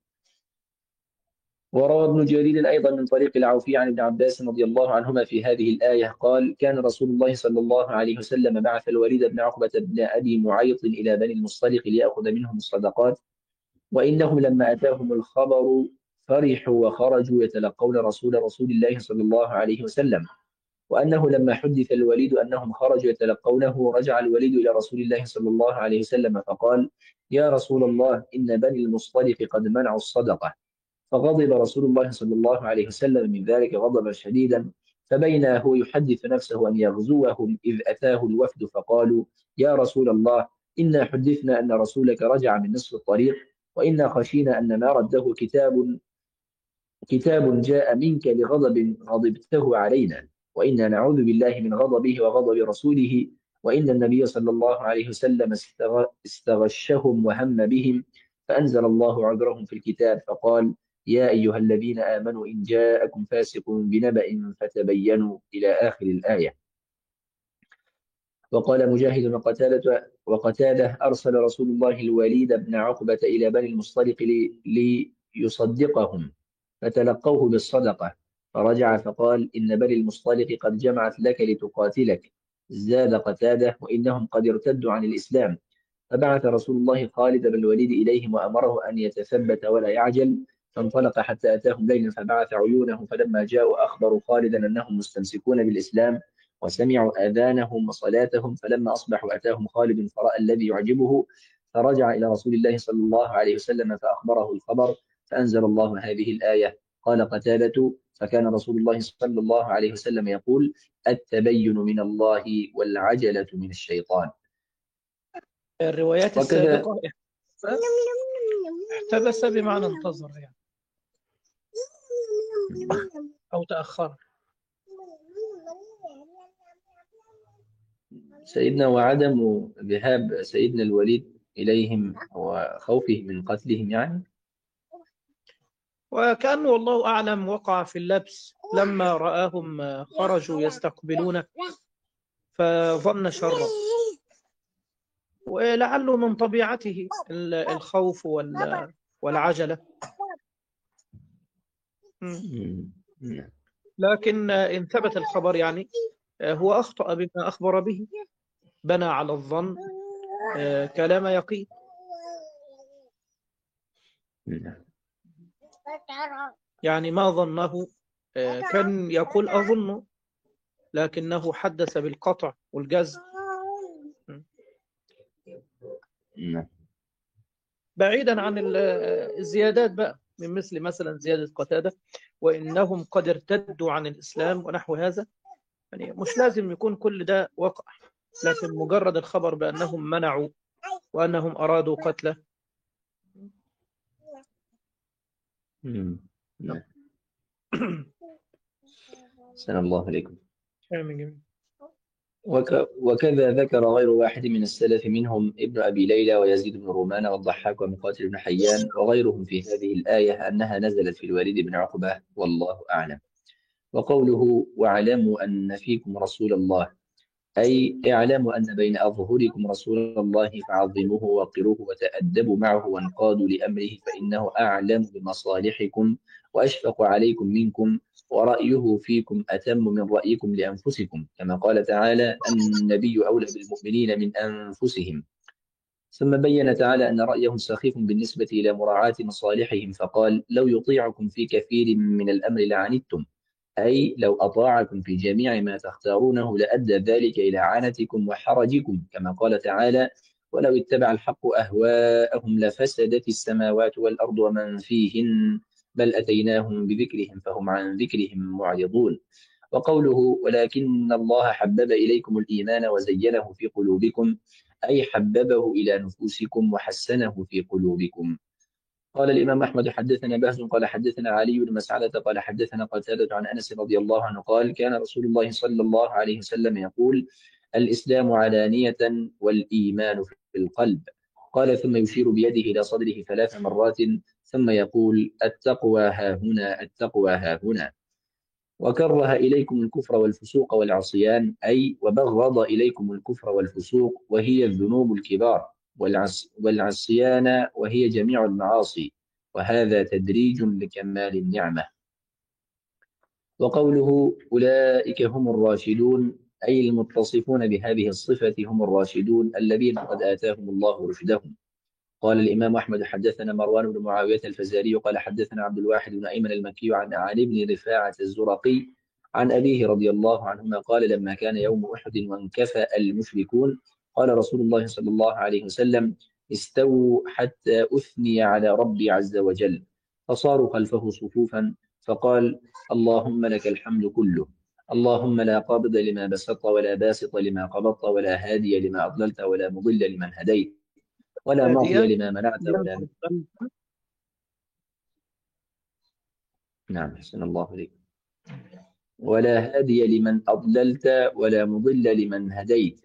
وروى ابن جرير أيضا من طريق العوفي عن ابن عباس رضي الله عنهما في هذه الآية قال: كان رسول الله صلى الله عليه وسلم بعث الوليد بن عقبة بن أبي معيط إلى بني المصطلق ليأخذ منهم الصدقات، وإنهم لما أتاهم الخبر فرحوا وخرجوا يتلقون رسول رسول الله صلى الله عليه وسلم، وأنه لما حدث الوليد أنهم خرجوا يتلقونه رجع الوليد إلى رسول الله صلى الله عليه وسلم فقال: يا رسول الله إن بني المصطلق قد منعوا الصدقة، فغضب رسول الله صلى الله عليه وسلم من ذلك غضبا شديدا، فبينا هو يحدث نفسه أن يغزوهم إذ أتاه الوفد فقالوا: يا رسول الله إنا حدثنا أن رسولك رجع من نصف الطريق، وإنا خشينا أن ما رده كتاب كتاب جاء منك لغضب غضبته علينا، وإنا نعوذ بالله من غضبه وغضب رسوله، وإن النبي صلى الله عليه وسلم استغشهم وهم بهم، فأنزل الله عذرهم في الكتاب فقال: يا أيها الذين آمنوا إن جاءكم فاسق بنبأ فتبينوا إلى آخر الآية. وقال مجاهد وقتادة وقتادة أرسل رسول الله الوليد بن عقبة إلى بني المصطلق ليصدقهم فتلقوه بالصدقة، فرجع فقال: إن بني المصطلق قد جمعت لك لتقاتلك. زاد قتادة: وإنهم قد ارتدوا عن الإسلام. فبعث رسول الله خالد بن الوليد إليهم وأمره أن يتثبت ولا يعجل، فانطلق حتى أتاهم ليلا فبعث عيونه، فلما جاءوا أخبروا خالدا أنهم مستمسكون بالإسلام وسمعوا آذانهم وصلاتهم، فلما أصبحوا أتاهم خالد فرأى الذي يعجبه، فرجع إلى رسول الله صلى الله عليه وسلم فأخبره الخبر، فأنزل الله هذه الآية. قال قتادة: فكان رسول الله صلى الله عليه وسلم يقول: التبين من الله والعجلة من الشيطان. الروايات السابقة احتبس بمعنى انتظر يعني أو تأخر. سيدنا وعدم ذهاب سيدنا الوليد إليهم وخوفه من قتلهم يعني، وكأنه والله أعلم وقع في اللبس لما رآهم خرجوا يستقبلونه فظن شرا، ولعله من طبيعته الخوف والعجلة، لكن إن ثبت الخبر يعني هو أخطأ بما أخبر به، بنى على الظن كلام يقين. يعني ما ظنه كان يقول أظن، لكنه حدث بالقطع والجزم بعيدا عن الزيادات بقى، من مثل مثلا زيادة قتادة وإنهم قد ارتدوا عن الإسلام ونحو هذا. يعني مش لازم يكون كل ده وقع، لكن مجرد الخبر بأنهم منعوا وأنهم أرادوا قتله. سلام الله عليكم. آمين. وك وكذا ذكر غير واحد من السلف منهم ابن أبي ليلى ويزيد بن رومان والضحاك ومقاتل بن حيان وغيرهم في هذه الآية أنها نزلت في الوليد بن عقبة، والله أعلم. وقوله: واعلموا أن فيكم رسول الله، أي اعلموا أن بين أظهركم رسول الله فعظموه ووقروه وتأدبوا معه وانقادوا لأمره، فإنه أعلم بمصالحكم وأشفق عليكم منكم، ورأيه فيكم أتم من رأيكم لأنفسكم، كما قال تعالى: النبي أولى بالمؤمنين من أنفسهم. ثم بين تعالى أن رأيهم سخيف بالنسبة إلى مراعاة مصالحهم، فقال: لو يطيعكم في كثير من الأمر لعنتم، أي لو أطاعكم في جميع ما تختارونه لأدى ذلك إلى عنتكم وحرجكم، كما قال تعالى: ولو اتبع الحق أهواءهم لفسدت السماوات والأرض ومن فيهن بل أتيناهم بذكرهم فهم عن ذكرهم معرضون. وقوله ولكن الله حبب إليكم الإيمان وزينه في قلوبكم أي حببه إلى نفوسكم وحسنه في قلوبكم. قال الإمام أحمد حدثنا بهز قال حدثنا علي بن مسعدة قال حدثنا قتادة عن أنس رضي الله عنه قال كان رسول الله صلى الله عليه وسلم يقول الإسلام علانية والإيمان في القلب. قال ثم يشير بيده إلى صدره ثلاث مرات ثم يقول التقوى ها هنا التقوى ها هنا. وكره إليكم الكفر والفسوق والعصيان أي وبغض إليكم الكفر والفسوق وهي الذنوب الكبار والعص والعصيان وهي جميع المعاصي وهذا تدريج لكمال النعمة. وقوله أولئك هم الراشدون أي المتصفون بهذه الصفة هم الراشدون الذين قد آتاهم الله رشدهم. قال الإمام أحمد حدثنا مروان بن معاوية الفزاري قال حدثنا عبد الواحد بن أيمن المكي عن علي بن رفاعة الزرقي عن أبيه رضي الله عنهما قال لما كان يوم أحد وانكفأ المشركون قال رسول الله صلى الله عليه وسلم استووا حتى أثني على ربي عز وجل فصاروا خلفه صفوفا فقال اللهم لك الحمد كله اللهم لا قابض لما بسطت ولا باسط لما قبضت ولا هادي لما أضللت ولا مضل لمن هديت ولا معطي لما منعت ولا نعم حسن الله عليك ولا هادي لمن أضللت ولا مضل لمن هديت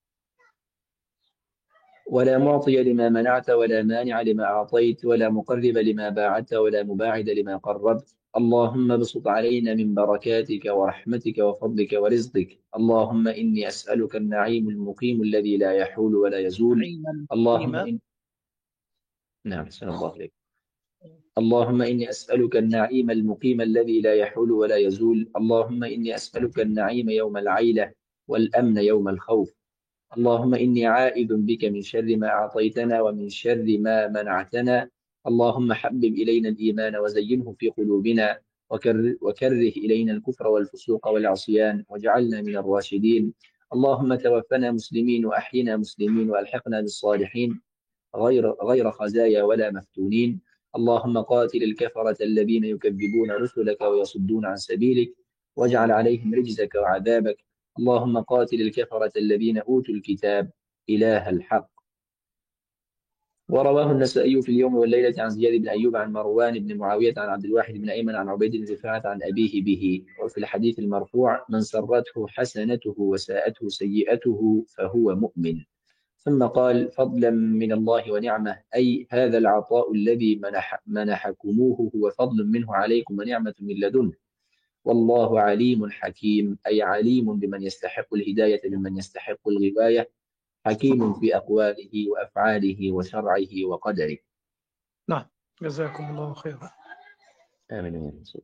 ولا معطي لما منعت ولا مانع لما أعطيت ولا مقرب لما باعدت ولا مباعد لما قربت. اللهم ابسط علينا من بركاتك ورحمتك وفضلك ورزقك. اللهم إني أسألك النعيم المقيم الذي لا يحول ولا يزول. اللهم إن... نعم حسن الله عليك. اللهم إني أسألك النعيم المقيم الذي لا يحول ولا يزول. اللهم إني أسألك النعيم يوم العيلة والأمن يوم الخوف. اللهم إني عائذ بك من شر ما أعطيتنا ومن شر ما منعتنا. اللهم حبب إلينا الإيمان وزينه في قلوبنا وكره, وكره إلينا الكفر والفسوق والعصيان واجعلنا من الراشدين. اللهم توفنا مسلمين وأحينا مسلمين وألحقنا بالصالحين غير, غير خزايا ولا مفتونين. اللهم قاتل الكفرة الذين يكذبون رسلك ويصدون عن سبيلك واجعل عليهم رجزك وعذابك. اللهم قاتل الكفرة الذين أوتوا الكتاب إله الحق. ورواه النسائي في اليوم والليلة عن زياد بن أيوب عن مروان بن معاوية عن عبد الواحد بن أيمن عن عبيد بن رفاعة عن أبيه به. وفي الحديث المرفوع من سرته حسنته وساءته سيئته فهو مؤمن. ثم قال فضلا من الله ونعمة أي هذا العطاء الذي منح منحكموه هو فضل منه عليكم ونعمة من لدنه. والله عليم حكيم أي عليم بمن يستحق الهداية ممن يستحق الغواية حكيم في أقواله وأفعاله وشرعه وقدره. نعم جزاكم الله خيرا. آمين يا رسول.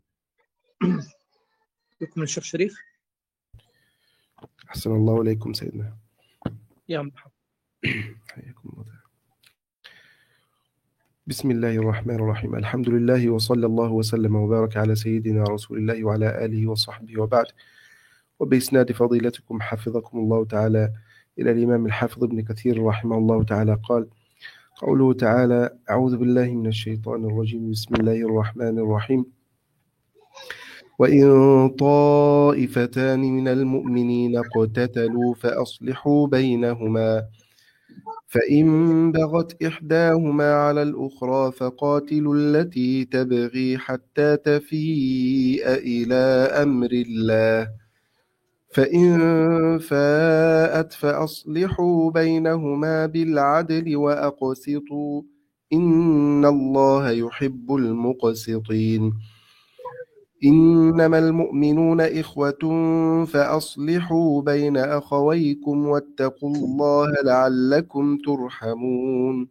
يكمل الشيخ شريف. أحسن الله إليكم سيدنا. يا مرحبا. حياكم الله. بسم الله الرحمن الرحيم. الحمد لله وصلى الله وسلم وبارك على سيدنا رسول الله وعلى آله وصحبه وبعد. وبإسناد فضيلتكم حفظكم الله تعالى إلى الإمام الحافظ ابن كثير رحمه الله تعالى قال قوله تعالى أعوذ بالله من الشيطان الرجيم بسم الله الرحمن الرحيم وإن طائفتان من المؤمنين اقتتلوا فأصلحوا بينهما فإن بغت إحداهما على الأخرى فقاتلوا التي تبغي حتى تفيء إلى أمر الله فإن فاءت فأصلحوا بينهما بالعدل وأقسطوا إن الله يحب المقسطين. إنما المؤمنون إخوة فأصلحوا بين أخويكم واتقوا الله لعلكم ترحمون.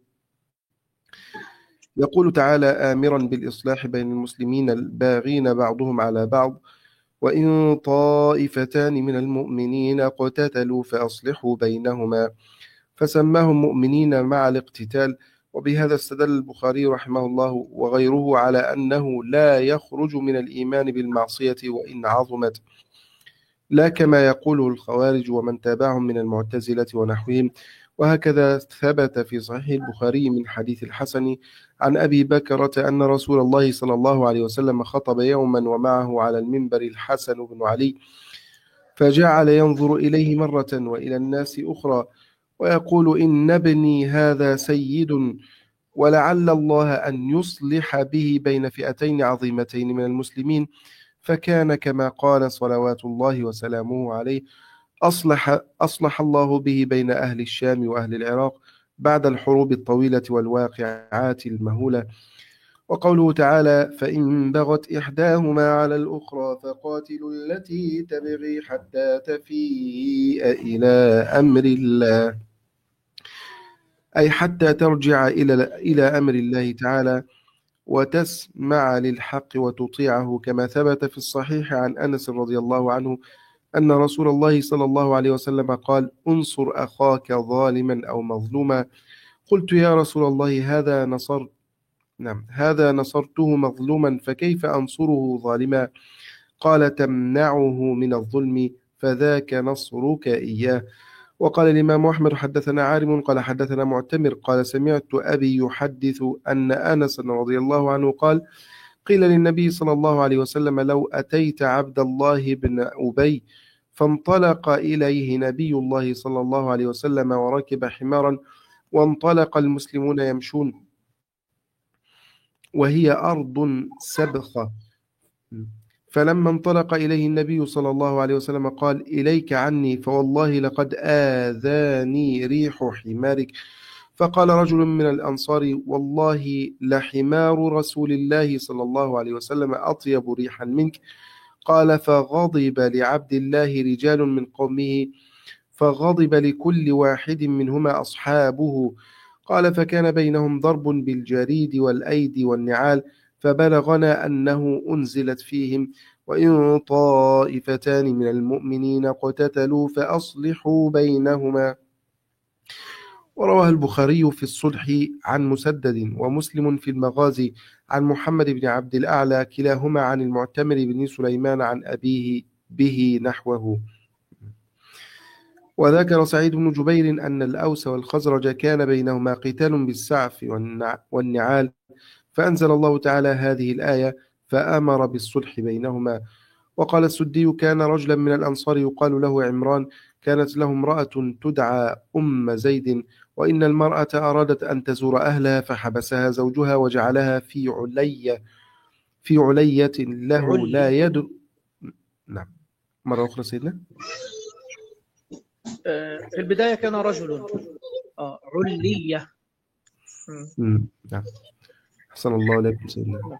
يقول تعالى آمرا بالإصلاح بين المسلمين الباغين بعضهم على بعض وإن طائفتان من المؤمنين اقتتلوا فأصلحوا بينهما فسماهم مؤمنين مع الاقتتال. وبهذا استدل البخاري رحمه الله وغيره على أنه لا يخرج من الإيمان بالمعصية وإن عظمت، لا كما يقوله الخوارج ومن تابعهم من المعتزلة ونحوهم. وهكذا ثبت في صحيح البخاري من حديث الحسن عن أبي بكرة أن رسول الله صلى الله عليه وسلم خطب يوما ومعه على المنبر الحسن بن علي، فجعل ينظر إليه مرة وإلى الناس أخرى ويقول: إن ابني هذا سيد، ولعل الله أن يصلح به بين فئتين عظيمتين من المسلمين. فكان كما قال صلوات الله وسلامه عليه: أصلح, أصلح الله به بين أهل الشام وأهل العراق بعد الحروب الطويلة والواقعات المهولة. وقوله تعالى: فإن بغت إحداهما على الأخرى فقاتلوا التي تبغي حتى تفيء إلى أمر الله، أي حتى ترجع إلى إلى أمر الله تعالى وتسمع للحق وتطيعه، كما ثبت في الصحيح عن أنس رضي الله عنه أن رسول الله صلى الله عليه وسلم قال: انصر أخاك ظالما أو مظلوما. قلت: يا رسول الله، هذا نصر نعم هذا نصرته مظلوما، فكيف أنصره ظالما؟ قال: تمنعه من الظلم، فذاك نصرك إياه. وقال الإمام أحمد: حدثنا عارم قال حدثنا معتمر قال: سمعت أبي يحدث أن أنس رضي الله عنه قال: قيل للنبي صلى الله عليه وسلم: لو أتيت عبد الله بن أبي فانطلق إليه نبي الله صلى الله عليه وسلم وركب حمارا، وانطلق المسلمون يمشون وهي أرض سبخة، فلما انطلق إليه النبي صلى الله عليه وسلم قال: إليك عني، فوالله لقد آذاني ريح حمارك. فقال رجل من الأنصار: والله لحمار رسول الله صلى الله عليه وسلم أطيب ريحا منك. قال: فغضب لعبد الله رجال من قومه، فغضب لكل واحد منهما أصحابه. قال: فكان بينهم ضرب بالجريد والأيدي والنعال، فبلغنا أنه أنزلت فيهم: وإن طائفتان من المؤمنين اقتتلوا فأصلحوا بينهما. ورواه البخاري في الصلح عن مسدد، ومسلم في المغازي عن محمد بن عبد الأعلى، كلاهما عن المعتمر بن سليمان عن أبيه به نحوه. وذكر سعيد بن جبير أن الأوس والخزرج كان بينهما قتال بالسعف والنعال، فأنزل الله تعالى هذه الآية فأمر بالصلح بينهما. وقال السدي: كان رجلا من الأنصار يقال له عمران، كانت له امرأة تدعى أم زيد، وإن المرأة أرادت أن تزور أهلها فحبسها زوجها وجعلها في علية في علية له لا يد نعم مرة أخرى سيدنا. في البداية كان رجل آه علية. نعم، أحسن الله إليكم سيدنا.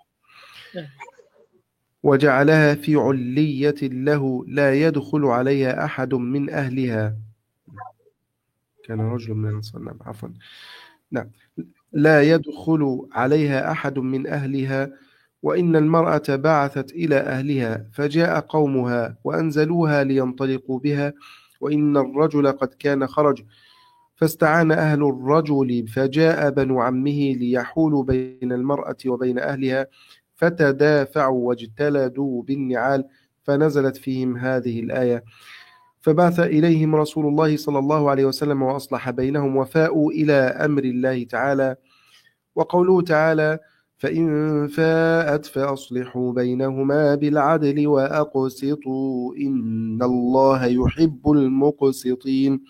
وجعلها في علية له لا يدخل عليها أحد من أهلها. كان رجل من الأنصار نعم عفوا نعم لا يدخل عليها أحد من أهلها. وإن المرأة بعثت إلى أهلها فجاء قومها وأنزلوها لينطلقوا بها، وإن الرجل قد كان خرج، فاستعان أهل الرجل فجاء بنو عمه ليحولوا بين المرأة وبين أهلها، فتدافعوا واجتلدوا بالنعال، فنزلت فيهم هذه الآية. فبعث إليهم رسول الله صلى الله عليه وسلم وأصلح بينهم وفاءوا إلى أمر الله تعالى. وقوله تعالى: فإن فاءت فأصلحوا بينهما بالعدل وأقسطوا إن الله يحب المقسطين،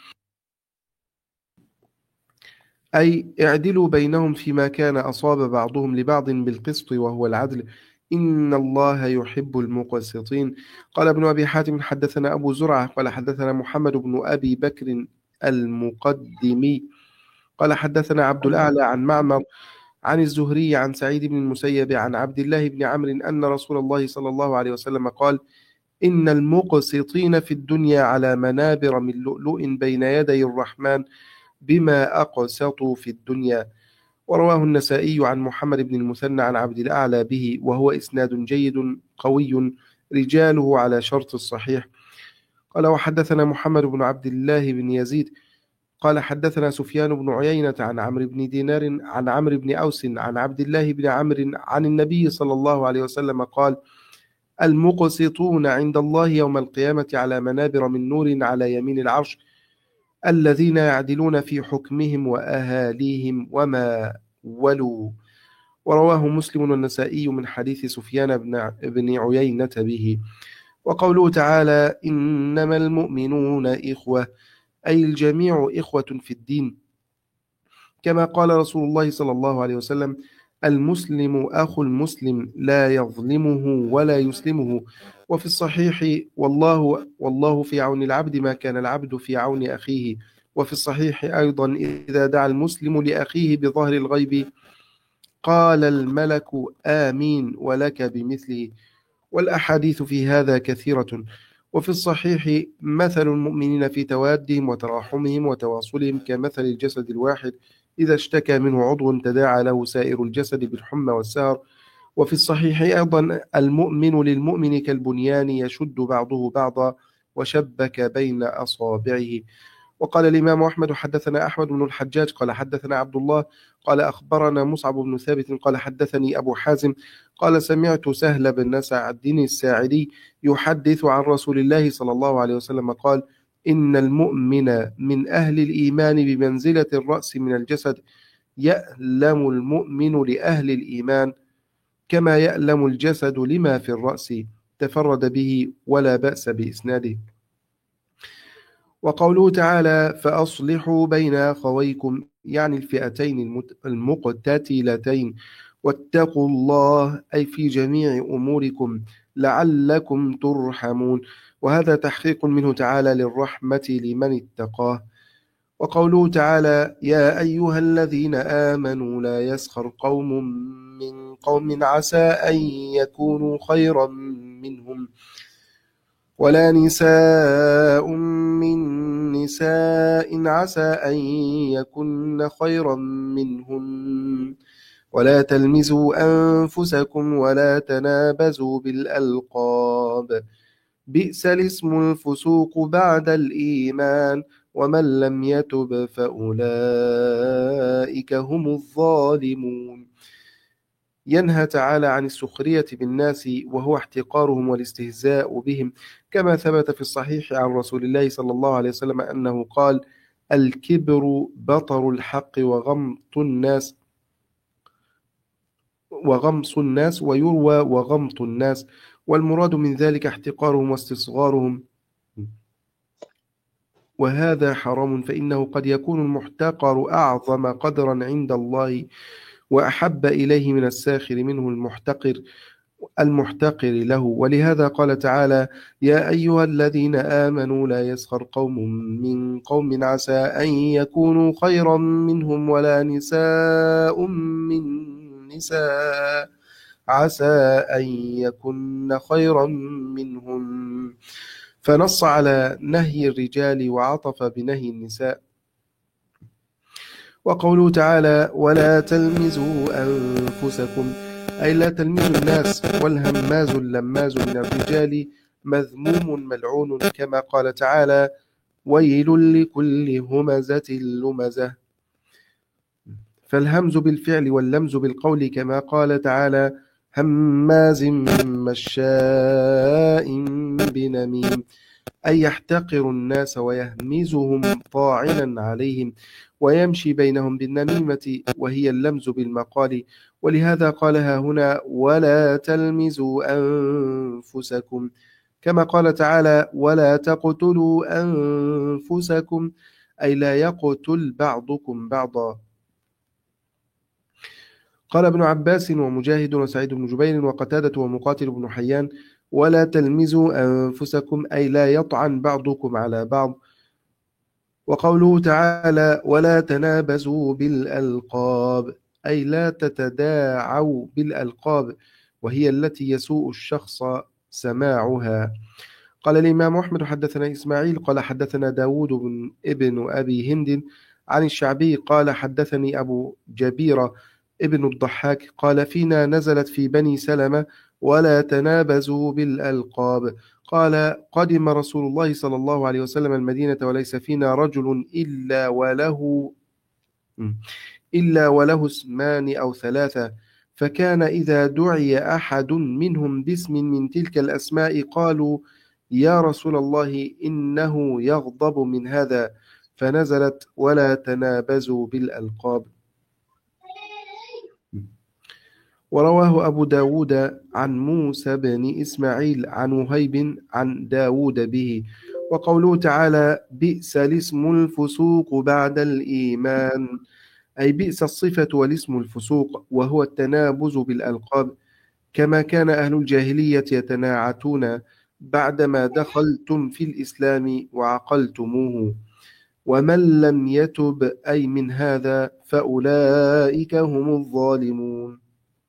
أي اعدلوا بينهم فيما كان أصاب بعضهم لبعض بالقسط وهو العدل، إن الله يحب المقسطين. قال ابن أبي حاتم: حدثنا أبو زرعة قال حدثنا محمد بن أبي بكر المقدمي قال حدثنا عبد الأعلى عن معمر عن الزهري عن سعيد بن المسيب عن عبد الله بن عمرو أن رسول الله صلى الله عليه وسلم قال: إن المقسطين في الدنيا على منابر من لؤلؤ بين يدي الرحمن بما أقسطوا في الدنيا. ورواه النسائي عن محمد بن المثنى عن عبد الأعلى به، وهو إسناد جيد قوي رجاله على شرط الصحيح. قال: وحدثنا محمد بن عبد الله بن يزيد قال حدثنا سفيان بن عيينة عن عمرو بن دينار عن عمرو بن أوس عن عبد الله بن عمرو عن النبي صلى الله عليه وسلم قال: المقسطون عند الله يوم القيامة على منابر من نور على يمين العرش، الذين يعدلون في حكمهم وأهاليهم وما ولوا. ورواه مسلم والنسائي من حديث سفيان بن بن عيينة به. وقوله تعالى إنما المؤمنون إخوة، أي الجميع إخوة في الدين، كما قال رسول الله صلى الله عليه وسلم المسلم أخو المسلم لا يظلمه ولا يسلمه. وفي الصحيح والله والله في عون العبد ما كان العبد في عون أخيه. وفي الصحيح أيضا إذا دعا المسلم لأخيه بظهر الغيب قال الملك آمين ولك بمثله. والأحاديث في هذا كثيرة. وفي الصحيح مثل المؤمنين في توادهم وتراحمهم وتواصلهم كمثل الجسد الواحد إذا اشتكى منه عضو تداعى له سائر الجسد بالحمى والسهر. وفي الصحيح أيضا المؤمن للمؤمن كالبنيان يشد بعضه بعضا وشبك بين أصابعه. وقال الإمام أحمد حدثنا أحمد بن الحجاج قال حدثنا عبد الله قال أخبرنا مصعب بن ثابت قال حدثني أبو حازم قال سمعت سهل بن سعد الساعدي يحدث عن رسول الله صلى الله عليه وسلم قال إن المؤمن من أهل الإيمان بمنزلة الرأس من الجسد، يألم المؤمن لأهل الإيمان كما يألم الجسد لما في الرأس. تفرد به ولا بأس بإسناده. وقوله تعالى فأصلحوا بين أخويكم، يعني الفئتين المقتتلتين، واتقوا الله أي في جميع أموركم لعلكم ترحمون، وهذا تحقيق منه تعالى للرحمة لمن اتقاه. وقوله تعالى يا أيها الذين آمنوا لا يسخر قوم من قوم عسى أن يكونوا خيرا منهم ولا نساء من نساء عسى أن يكن خيرا منهن ولا تلمزوا أنفسكم ولا تنابزوا بالألقاب بئس الاسم الفسوق بعد الإيمان ومن لم يتب فأولئك هم الظالمون. ينهى تعالى عن السخرية بالناس وهو احتقارهم والاستهزاء بهم، كما ثبت في الصحيح عن رسول الله صلى الله عليه وسلم أنه قال الكبر بطر الحق وغمط الناس وغمص الناس ويروى وغمط الناس، والمراد من ذلك احتقارهم واستصغارهم، وهذا حرام، فإنه قد يكون المحتقر أعظم قدرا عند الله وأحب إليه من الساخر منه المحتقر المحتقر له. ولهذا قال تعالى يا أيها الذين آمنوا لا يسخر قوم من قوم عسى أن يكونوا خيرا منهم ولا نساء من نساء عسى أن يكن خيرا منهم، فنص على نهي الرجال وعطف بنهي النساء. وقوله تعالى ولا تلمزوا أنفسكم أي لا تلمزوا الناس، والهماز اللماز من الرجال مذموم ملعون، كما قال تعالى ويل لكل همزة لمزة. فالهمز بالفعل واللمز بالقول، كما قال تعالى هماز مشاء بنميم، أي يحتقر الناس ويهمزهم طاعنا عليهم ويمشي بينهم بالنميمة وهي اللمز بالمقال. ولهذا قالها هنا ولا تلمزوا أنفسكم، كما قال تعالى ولا تقتلوا أنفسكم أي لا يقتل بعضكم بعضا. قال ابن عباس ومجاهد وسعيد بن جبير وقتادة ومقاتل بن حيان ولا تلمزوا أنفسكم أي لا يطعن بعضكم على بعض. وقوله تعالى ولا تنابزوا بالألقاب أي لا تتداعوا بالألقاب وهي التي يسوء الشخص سماعها. قال الإمام أحمد حدثنا إسماعيل قال حدثنا داود بن ابن أبي هند عن الشعبي قال حدثني أبو جبيرة ابن الضحاك قال فينا نزلت في بني سلمة ولا تنابزوا بالألقاب. قال قدم رسول الله صلى الله عليه وسلم المدينة وليس فينا رجل إلا وله إلا وله اسمان أو ثلاثة، فكان إذا دعي أحد منهم باسم من تلك الأسماء قالوا يا رسول الله إنه يغضب من هذا، فنزلت ولا تنابزوا بالألقاب. ورواه أبو داود عن موسى بن إسماعيل عن وهيب عن داود به. وقوله تعالى بئس الاسم الفسوق بعد الإيمان، أي بئس الصفة والاسم الفسوق، وهو التنابز بالألقاب، كما كان أهل الجاهلية يتناعتون بعدما دخلتم في الإسلام وعقلتموه. ومن لم يتب أي من هذا فأولئك هم الظالمون.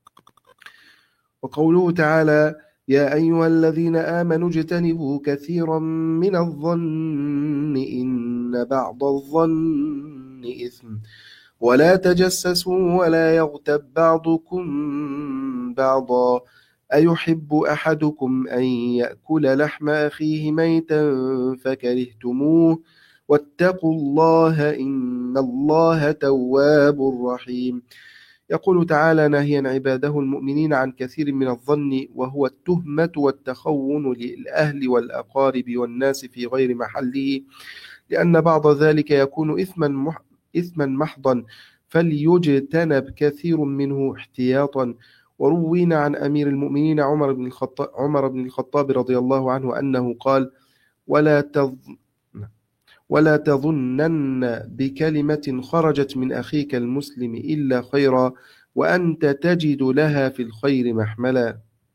وقوله تعالى يا أيها الذين آمنوا اجتنبوا كثيرا من الظن إن بعض الظن إثم ولا تجسسوا ولا يغتب بعضكم بعضا أيحب أحدكم أن يأكل لحم أخيه ميتا فكرهتموه واتقوا الله إن الله تواب رحيم. يقول تعالى ناهيا عباده المؤمنين عن كثير من الظن، وهو التهمة والتخون للأهل والأقارب والناس في غير محله، لأن بعض ذلك يكون إثما مح... إثما محضا، فليجتنب كثير منه احتياطا. وروينا عن أمير المؤمنين عمر بن الخطاب, عمر بن الخطاب رضي الله عنه أنه قال ولا تظ... ولا تظنن بكلمة خرجت من أخيك المسلم إلا خيرا وأنت تجد لها في الخير محملا.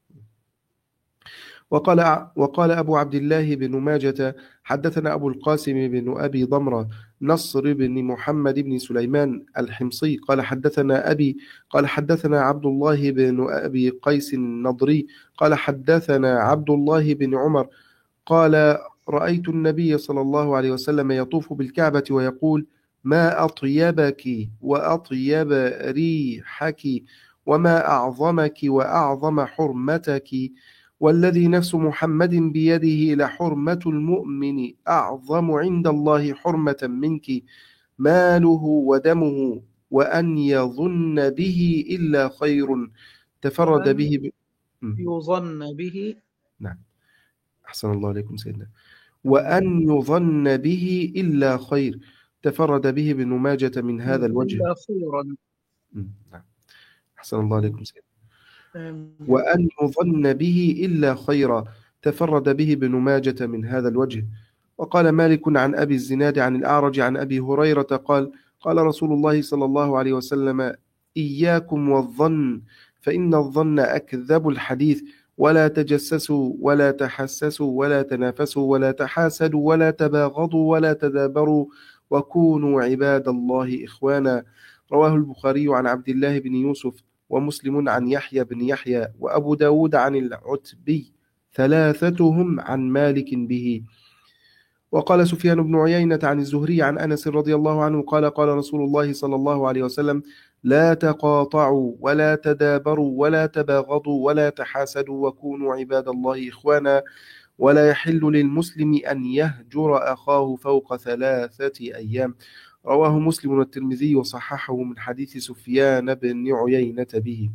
وقال, وقال أبو عبد الله بن ماجة حدثنا أبو القاسم بن أبي ضمرة نصر بن محمد بن سليمان الحمصي قال حدثنا أبي قال حدثنا عبد الله بن أبي قيس النضري قال حدثنا عبد الله بن عمر قال رأيت النبي صلى الله عليه وسلم يطوف بالكعبة ويقول ما أطيبك وأطيب ريحك وما أعظمك وأعظم حرمتك والذي نفس محمد بيده لحرمة المؤمن أعظم عند الله حرمة منك ماله ودمه وأن يظن به إلا خير تفرد به ب... يظن به. نعم أحسن الله عليكم سيدنا. وأن يظن به إلا خير تفرد به ابن ماجة من هذا الوجه إلا خيرا. نعم أحسن الله عليكم سيدنا. وأن يظن به إلا خيرا تفرد به ابن ماجة من هذا الوجه. وقال مالك عن أبي الزناد عن الأعرج عن أبي هريرة قال قال رسول الله صلى الله عليه وسلم إياكم والظن فإن الظن أكذب الحديث ولا تجسسوا ولا تحسسوا ولا تنافسوا ولا تحاسدوا ولا تباغضوا ولا تدابروا وكونوا عباد الله إخوانا. رواه البخاري عن عبد الله بن يوسف ومسلم عن يحيى بن يحيى وأبو داود عن العتبي ثلاثتهم عن مالك به. وقال سفيان بن عيينة عن الزهري عن أنس رضي الله عنه قال قال رسول الله صلى الله عليه وسلم لا تقاطعوا ولا تدابروا ولا تباغضوا ولا تحاسدوا وكونوا عباد الله إخوانا ولا يحل للمسلم أن يهجر أخاه فوق ثلاثة أيام. رواه مسلم والترمذي وصححه من حديث سفيان بن عيينة به.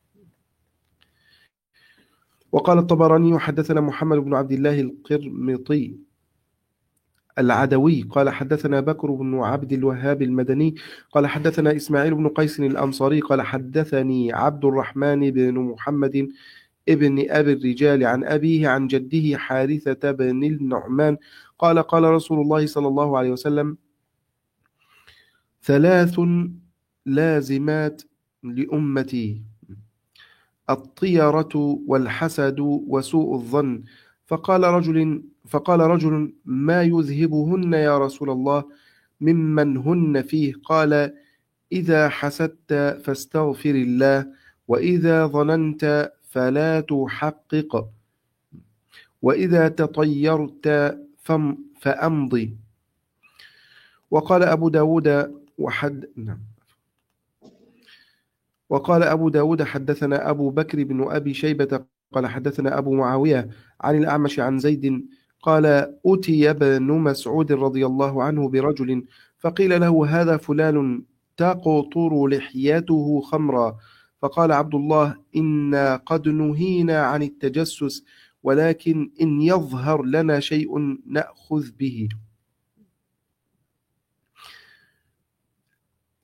وقال الطبراني حدثنا محمد بن عبد الله القرمطي العدوي قال حدثنا بكر بن عبد الوهاب المدني قال حدثنا إسماعيل بن قيس الأنصاري قال حدثني عبد الرحمن بن محمد ابن أبي الرجال عن أبيه عن جده حارثة بن النعمان قال قال رسول الله صلى الله عليه وسلم ثلاث لازمات لأمتي الطيرة والحسد وسوء الظن. فقال رجل فقال رجل ما يذهبهن يا رسول الله ممن هن فيه؟ قال إذا حسدت فاستغفر الله وإذا ظننت فلا تحقق وإذا تطيرت فأمضي. وقال أبو داود وحد نعم وقال أبو داود حدثنا أبو بكر بن أبي شيبة قال حدثنا أبو معاوية عن الأعمش عن زيد قال أتي ابن مسعود رضي الله عنه برجل فقيل له هذا فلان تقطر لحيته خمرا فقال عبد الله إنا قد نهينا عن التجسس ولكن إن يظهر لنا شيء نأخذ به.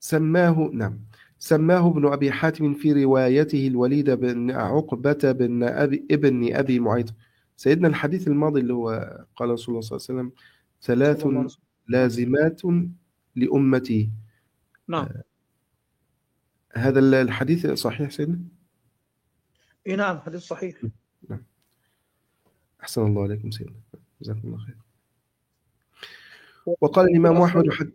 سماه نعم سماه ابن أبي حاتم في روايته الوليد بن عقبة بن أبي ابن أبي معيط. سيدنا الحديث الماضي اللي هو قال رسول الله صلى الله عليه وسلم ثلاث صلى الله عليه وسلم. لازمات لأمتي. نعم. هذا الحديث صحيح سيدنا؟ إيه نعم، حديث صحيح. نعم. أحسن الله عليكم سيدنا، جزاكم الله خير. وقال الإمام أحمد حد...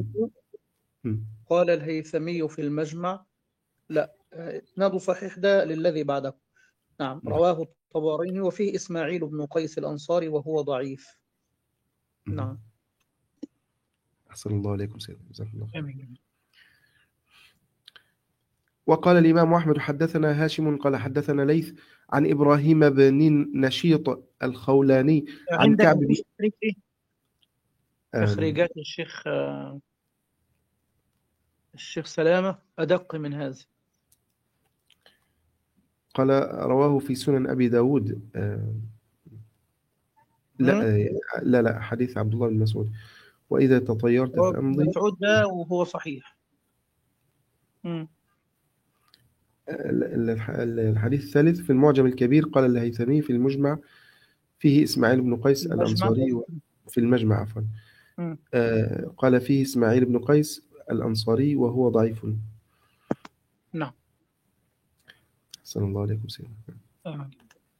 قال الهيثمي في المجمع، لا إسناده صحيح ده للذي بعده. نعم. رواه الطبراني وفيه إسماعيل بن قيس الأنصاري وهو ضعيف. نعم. أحسن الله عليكم سيدنا، جزاكم الله خير. آمين. وقال الإمام أحمد حدثنا هاشم قال حدثنا ليث عن إبراهيم بن نشيط الخولاني عن عندك كعب بن تخريج إيه؟ تخريجات الشيخ الشيخ سلامة أدق من هذا. قال رواه في سنن أبي داود. آه لا آه لا لا حديث عبد الله بن مسعود وإذا تطيرت فأمضي. مسعود ده وهو صحيح. مم. الحديث الثالث في المعجم الكبير قال الهيثمي في المجمع فيه إسماعيل بن قيس الأنصاري في المجمع عفوا آه قال فيه إسماعيل بن قيس الأنصاري وهو ضعيف. نعم. صلى الله عليكم سيدنا. آه.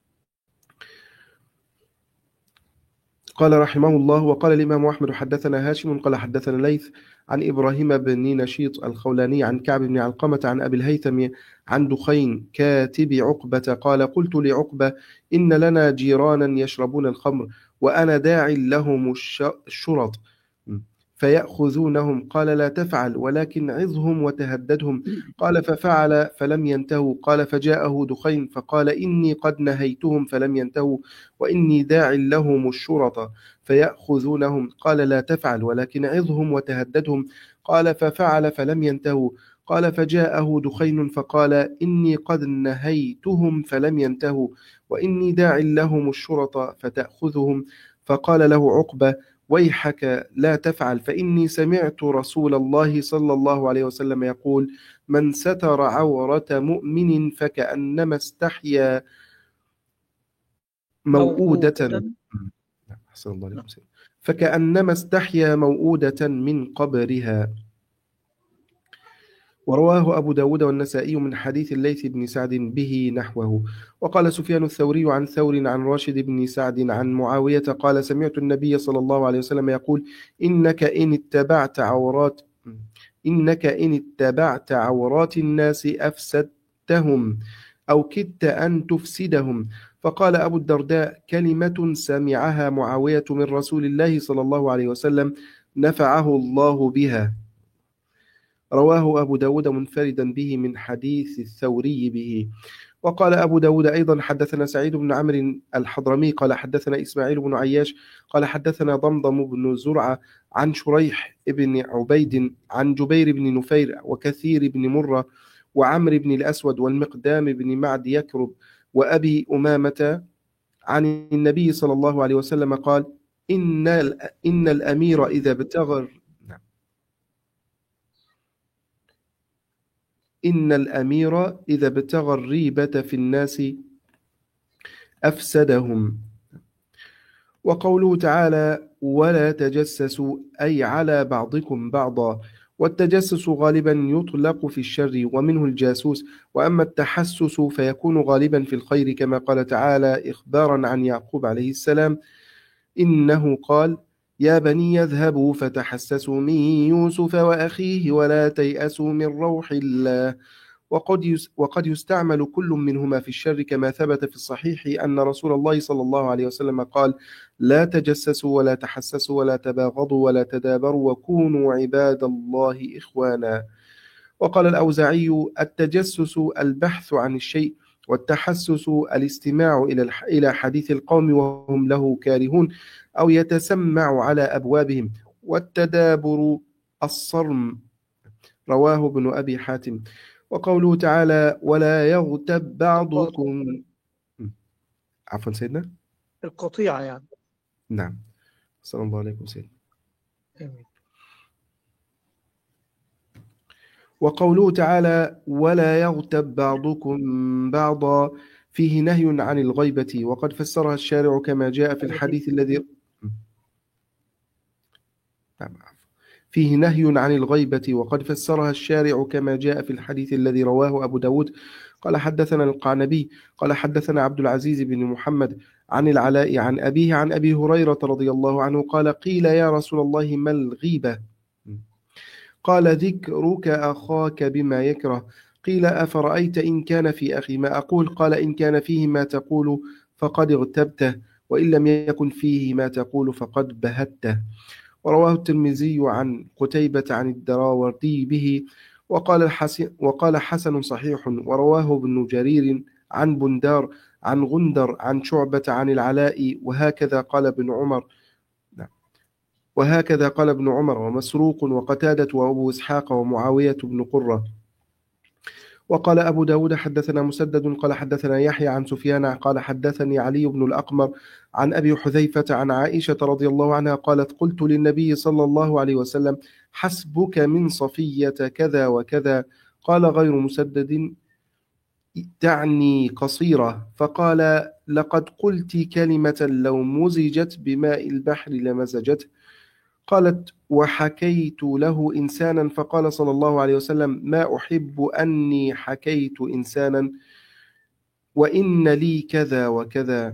قال رحمه الله وقال الإمام أحمد حدثنا هاشم قال حدثنا ليث عن إبراهيم بن نشيط الخولاني عن كعب بن علقمة عن أبي الهيثم عن دخين كاتب عقبة قال قلت لعقبة إن لنا جيرانا يشربون الخمر وأنا داع لهم الشرط فيأخذونهم قال لا تفعل ولكن عظهم وتهددهم قال ففعل فلم ينتهوا قال فجاءه دخين فقال إني قد نهيتهم فلم ينتهوا وإني داع لهم الشرط فيأخذونهم قال لا تفعل ولكن عظهم وتهددهم قال ففعل فلم ينتهوا قال فجاءه دخين فقال إني قد نهيتهم فلم ينتهوا وإني داع لهم الشرط فتأخذهم فقال له عقبة ويحك لا تفعل فإني سمعت رسول الله صلى الله عليه وسلم يقول من ستر عورة مؤمن فكأنما استحيا موؤودة أحسن الله عليكم فكأنما استحيا موؤودة من قبرها. ورواه أبو داود والنسائي من حديث الليث بن سعد به نحوه. وقال سفيان الثوري عن ثور عن راشد بن سعد عن معاوية قال سمعت النبي صلى الله عليه وسلم يقول إنك إن اتبعت عورات إنك إن اتبعت عورات الناس أفسدتهم أو كدت أن تفسدهم. فقال أبو الدرداء كلمة سمعها معاوية من رسول الله صلى الله عليه وسلم نفعه الله بها. رواه أبو داود منفردا به من حديث الثوري به. وقال أبو داود أيضا حدثنا سعيد بن عمرو الحضرمي قال حدثنا إسماعيل بن عياش قال حدثنا ضمضم بن زرعة عن شريح بن عبيد عن جبير بن نفير وكثير بن مرة وعمر بن الأسود والمقدام بن معد يكرب وأبي أمامة عن النبي صلى الله عليه وسلم قال إن إن الأمير إذا ابتغر إن الأمير إذا ابتغى الريبة في الناس أفسدهم. وقوله تعالى ولا تجسسوا أي على بعضكم بعضا. والتجسس غالبا يطلق في الشر ومنه الجاسوس وأما التحسس فيكون غالبا في الخير كما قال تعالى إخبارا عن يعقوب عليه السلام إنه قال يا بني يذهبوا فتحسسوا من يوسف وأخيه ولا تيأسوا من روح الله. وقد وقد يستعمل كل منهما في الشر كما ثبت في الصحيح أن رسول الله صلى الله عليه وسلم قال لا تجسسوا ولا تحسسوا ولا تباغضوا ولا تدابروا وكونوا عباد الله إخوانا. وقال الأوزاعي التجسس البحث عن الشيء والتحسس الاستماع إلى حديث القوم وهم له كارهون أو يتسمع على أبوابهم والتدابر الصرم. رواه ابن أبي حاتم. وقوله تعالى ولا يغتب بعضكم عفوا سيدنا القطيعة يعني. نعم صلى الله عليكم سيدنا. آمين. وقوله تعالى ولا يغتب بعضكم بعضا فيه نهي عن الغيبة، وقد فسرها الشارع كما جاء في الحديث الذي فيه نهي عن الغيبة، وقد فسرها الشارع كما جاء في الحديث الذي رواه أبو داود قال حدثنا القعنبي قال حدثنا عبد العزيز بن محمد عن العلاء عن أبيه عن أبي هريرة رضي الله عنه قال قيل يا رسول الله ما الغيبة؟ قال ذكرك أخاك بما يكره. قيل أفرأيت إن كان في أخي ما أقول؟ قال إن كان فيه ما تقول فقد اغتبته، وإن لم يكن فيه ما تقول فقد بهته. ورواه الترمذي عن قتيبة عن الدراوردي به وقال الحسن وقال حسن صحيح. ورواه ابن جرير عن بندار عن غندر عن شعبة عن العلاء وهكذا قال ابن عمر وهكذا قال ابن عمر ومسروق وقتادة وأبو إسحاق ومعاوية بن قرة. وقال أبو داود حدثنا مسدد قال حدثنا يحيى عن سفيان قال حدثني علي بن الأقمر عن أبي حذيفة عن عائشة رضي الله عنها قالت قلت للنبي صلى الله عليه وسلم حسبك من صفية كذا وكذا، قال غير مسدد تعني قصيرة، فقال لقد قلت كلمة لو مزجت بماء البحر لمزجته. قالت وحكيت له إنسانا، فقال صلى الله عليه وسلم ما أحب أني حكيت إنسانا وإن لي كذا وكذا.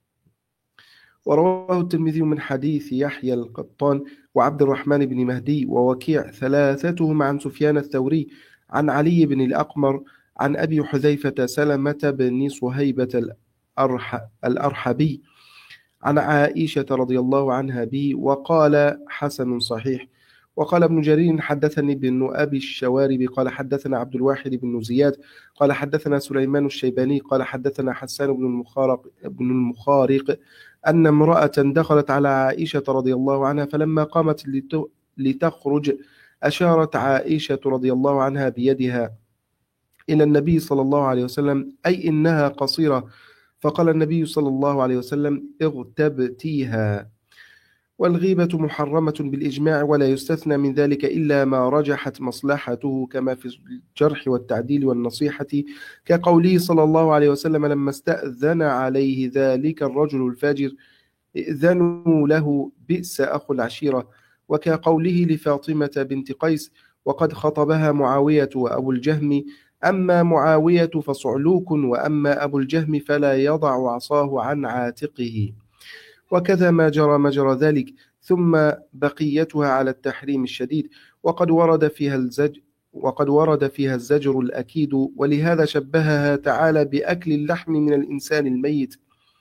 ورواه الترمذي من حديث يحيى القطان وعبد الرحمن بن مهدي ووكيع ثلاثتهم عن سفيان الثوري عن علي بن الأقمر عن أبي حذيفة سلمة بن صهيبة الأرح الأرحبي عن عائشة رضي الله عنها به وقال حسن صحيح. وقال ابن جرير حدثني بن أبي الشوارب قال حدثنا عبد الواحد بن زياد قال حدثنا سليمان الشيباني قال حدثنا حسان بن المخارق, بن المخارق أن امرأة دخلت على عائشة رضي الله عنها فلما قامت لتخرج أشارت عائشة رضي الله عنها بيدها إلى النبي صلى الله عليه وسلم أي إنها قصيرة، فقال النبي صلى الله عليه وسلم اغتبتيها. والغيبة محرمة بالإجماع ولا يستثنى من ذلك إلا ما رجحت مصلحته كما في الجرح والتعديل والنصيحة، كقوله صلى الله عليه وسلم لما استأذن عليه ذلك الرجل الفاجر ائذنوا له بئس أخو العشيرة، وكقوله لفاطمة بنت قيس وقد خطبها معاوية وأبو الجهم أما معاوية فصعلوك وأما أبو الجهم فلا يضع عصاه عن عاتقه، وكذا ما جرى مجرى ذلك، ثم بقيتها على التحريم الشديد، وقد ورد فيها الزج وقد ورد فيها الزجر الأكيد، ولهذا شبهها تعالى بأكل اللحم من الإنسان الميت،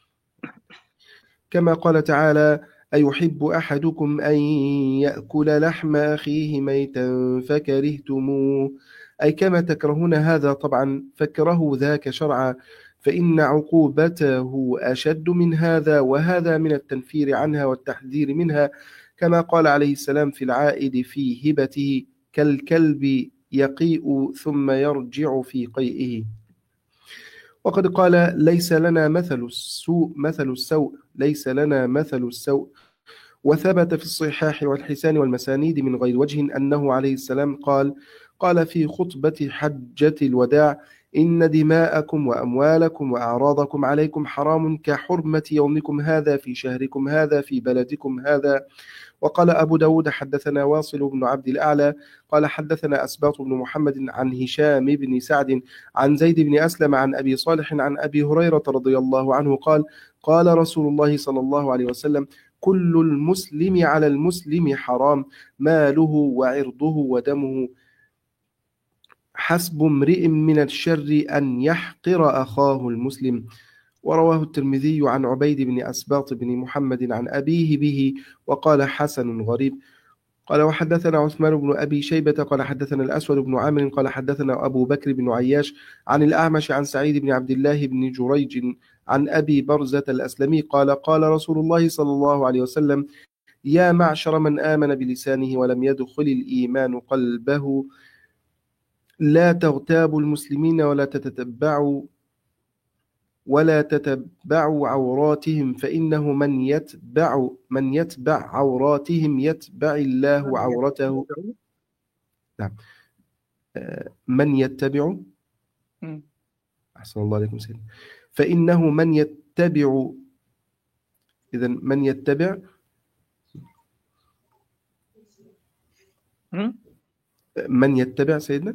كما قال تعالى أيحب أحدكم أن يأكل لحم أخيه ميتا فكرهتموه، أي كما تكرهون هذا طبعا فاكرهوا ذاك شرعا، فإن عقوبته أشد من هذا، وهذا من التنفير عنها والتحذير منها، كما قال عليه السلام في العائد في هبته كالكلب يقيء ثم يرجع في قيئه. وقد قال ليس لنا مثل السوء مثل السوء ليس لنا مثل السوء. وثبت في الصحاح والحسان والمسانيد من غير وجه أنه عليه السلام قال قال في خطبة حجة الوداع إن دماءكم وأموالكم وأعراضكم عليكم حرام كحرمة يومكم هذا في شهركم هذا في بلدكم هذا. وقال أبو داود حدثنا واصل بن عبد الأعلى قال حدثنا أسباط بن محمد عن هشام بن سعد عن زيد بن أسلم عن أبي صالح عن أبي هريرة رضي الله عنه قال قال رسول الله صلى الله عليه وسلم كل المسلم على المسلم حرام ماله وعرضه ودمه، حسب امرئ من الشر أن يحقر أخاه المسلم. ورواه الترمذي عن عبيد بن أسباط بن محمد عن أبيه به وقال حسن غريب. قال وحدثنا عثمان بن أبي شيبة قال حدثنا الأسود بن عامر قال حدثنا أبو بكر بن عياش عن الأعمش عن سعيد بن عبد الله بن جريج عن أبي برزة الأسلمي قال قال رسول الله صلى الله عليه وسلم يا معشر من آمن بلسانه ولم يدخل الإيمان قلبه لا تغتابوا المسلمين ولا تتتبعوا ولا تتبعوا عوراتهم فإنه من يتبع من يتبع عوراتهم يتبع الله عورته. نعم. من يتبع مم. أحسن الله عليكم سيدنا. فإنه من يتبع، إذن من يتبع مم. من يتبع سيدنا.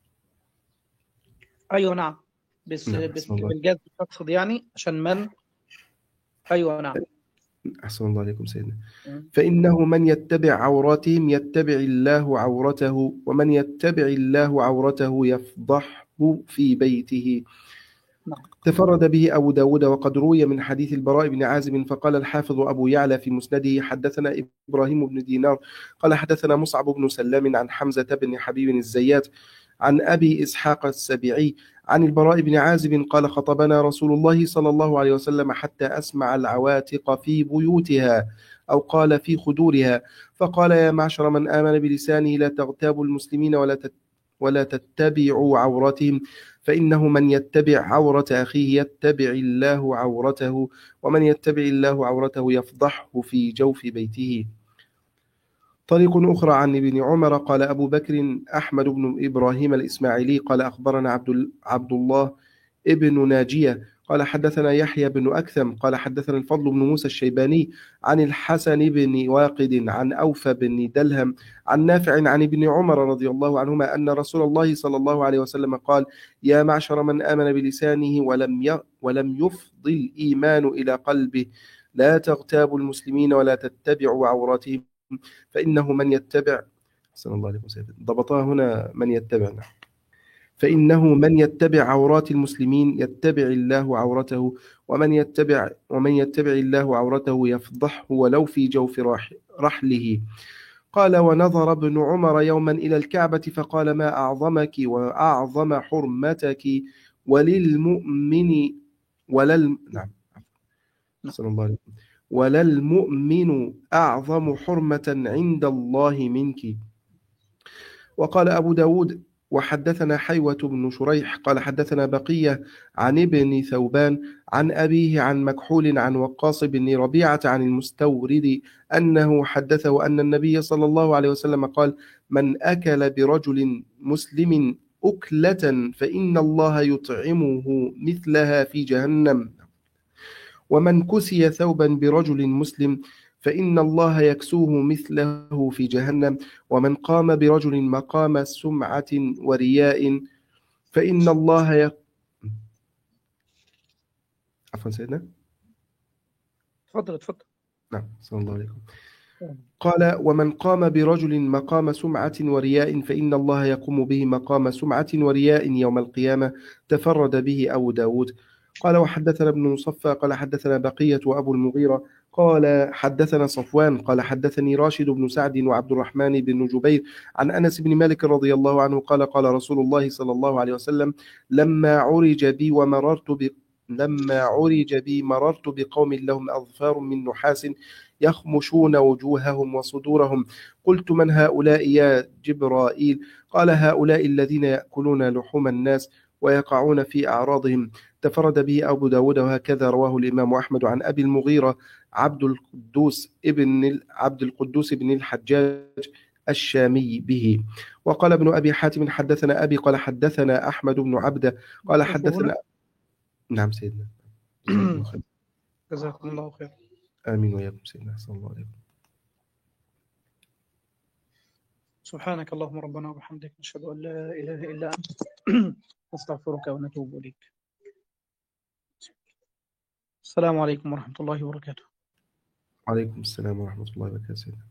أيوة نعم، بس نعم بس أحسن الله. بالجاز تقصد يعني عشان من. أيوة نعم. أحسن الله عليكم سيدنا. مم. فإنه من يتبع عوراتهم يتبع الله عورته، ومن يتبع الله عورته يفضحه في بيته. نعم. تفرد به أبو داود وقد روي من حديث البراء بن عازب. فقال الحافظ أبو يعلى في مسنده حدثنا إبراهيم بن دينار قال حدثنا مصعب بن سلام عن حمزة بن حبيب الزيات عن أبي إسحاق السبيعي عن البراء بن عازب قال خطبنا رسول الله صلى الله عليه وسلم حتى أسمع العواتق في بيوتها، أو قال في خدورها، فقال يا معشر من آمن بلسانه لا تغتابوا المسلمين ولا ولا تتبعوا عوراتهم، فإنه من يتبع عورة أخيه يتبع الله عورته، ومن يتبع الله عورته يفضحه في جوف بيته. طريق أخرى عن ابن عمر قال أبو بكر أحمد بن إبراهيم الإسماعيلي قال أخبرنا عبد عبد الله ابن ناجية قال حدثنا يحيى بن أكثم قال حدثنا الفضل بن موسى الشيباني عن الحسن بن واقد عن أوفى بن دلهم عن نافع عن ابن عمر رضي الله عنهما أن رسول الله صلى الله عليه وسلم قال يا معشر من آمن بلسانه ولم ولم يفض الإيمان إلى قلبه لا تغتابوا المسلمين ولا تتبعوا عوراتهم، فإنه من يتبع صلى الله عليه وسلم ضبطها هنا من يتبعنا فإنه من يتبع عورات المسلمين يتبع الله عورته، ومن يتبع ومن يتبع الله عورته يفضحه ولو في جوف رحله. قال ونظر ابن عمر يوما إلى الكعبة فقال ما أعظمك وأعظم حرمتك وللمؤمن ولل نعم صلى الله عليه وسلم وللمؤمن أعظم حرمة عند الله منك. وقال أبو داود وحدثنا حيوة بن شريح قال حدثنا بقية عن ابن ثوبان عن أبيه عن مكحول عن وقاص بن ربيعة عن المستورد أنه حدثه أن النبي صلى الله عليه وسلم قال من أكل برجل مسلم أكلة فإن الله يطعمه مثلها في جهنم، ومن كسي ثوبا برجل مسلم فإن الله يكسوه مثله في جهنم، ومن قام برجل مقام سمعة ورياء فإن الله ي... عفوا سيدنا تفضل تفضل. نعم صلى الله عليه وسلم. قال ومن قام برجل مقام سمعة ورياء فإن الله يقوم به مقام سمعة ورياء يوم القيامة. تفرد به أبو داود. قال وحدثنا ابن مصفى قال حدثنا بقية وأبو المغيرة قال حدثنا صفوان قال حدثني راشد بن سعد وعبد الرحمن بن جبير عن أنس بن مالك رضي الله عنه قال قال رسول الله صلى الله عليه وسلم لما عرج بي ومررت ب لما عرج بي مررت بقوم لهم أظفار من نحاس يخمشون وجوههم وصدورهم، قلت من هؤلاء يا جبرائيل؟ قال هؤلاء الذين يأكلون لحوم الناس ويقعون في أعراضهم. تفرد به أبو داود وهكذا رواه الإمام أحمد عن أبي المغيرة عبد القدوس ابن عبد القدوس بن الحجاج الشامي به. وقال ابن أبي حاتم حدثنا أبي قال حدثنا أحمد بن عبده قال حدثنا نعم سيدنا جزاكم الله خير. آمين وياكم سيدنا صلى الله عليه وسلم. سبحانك اللهم ربنا وبحمدك نشهد أن لا إله إلا أنت نستغفرك ونتوب إليك. السلام عليكم ورحمة الله وبركاته. وعليكم السلام ورحمة الله وبركاته.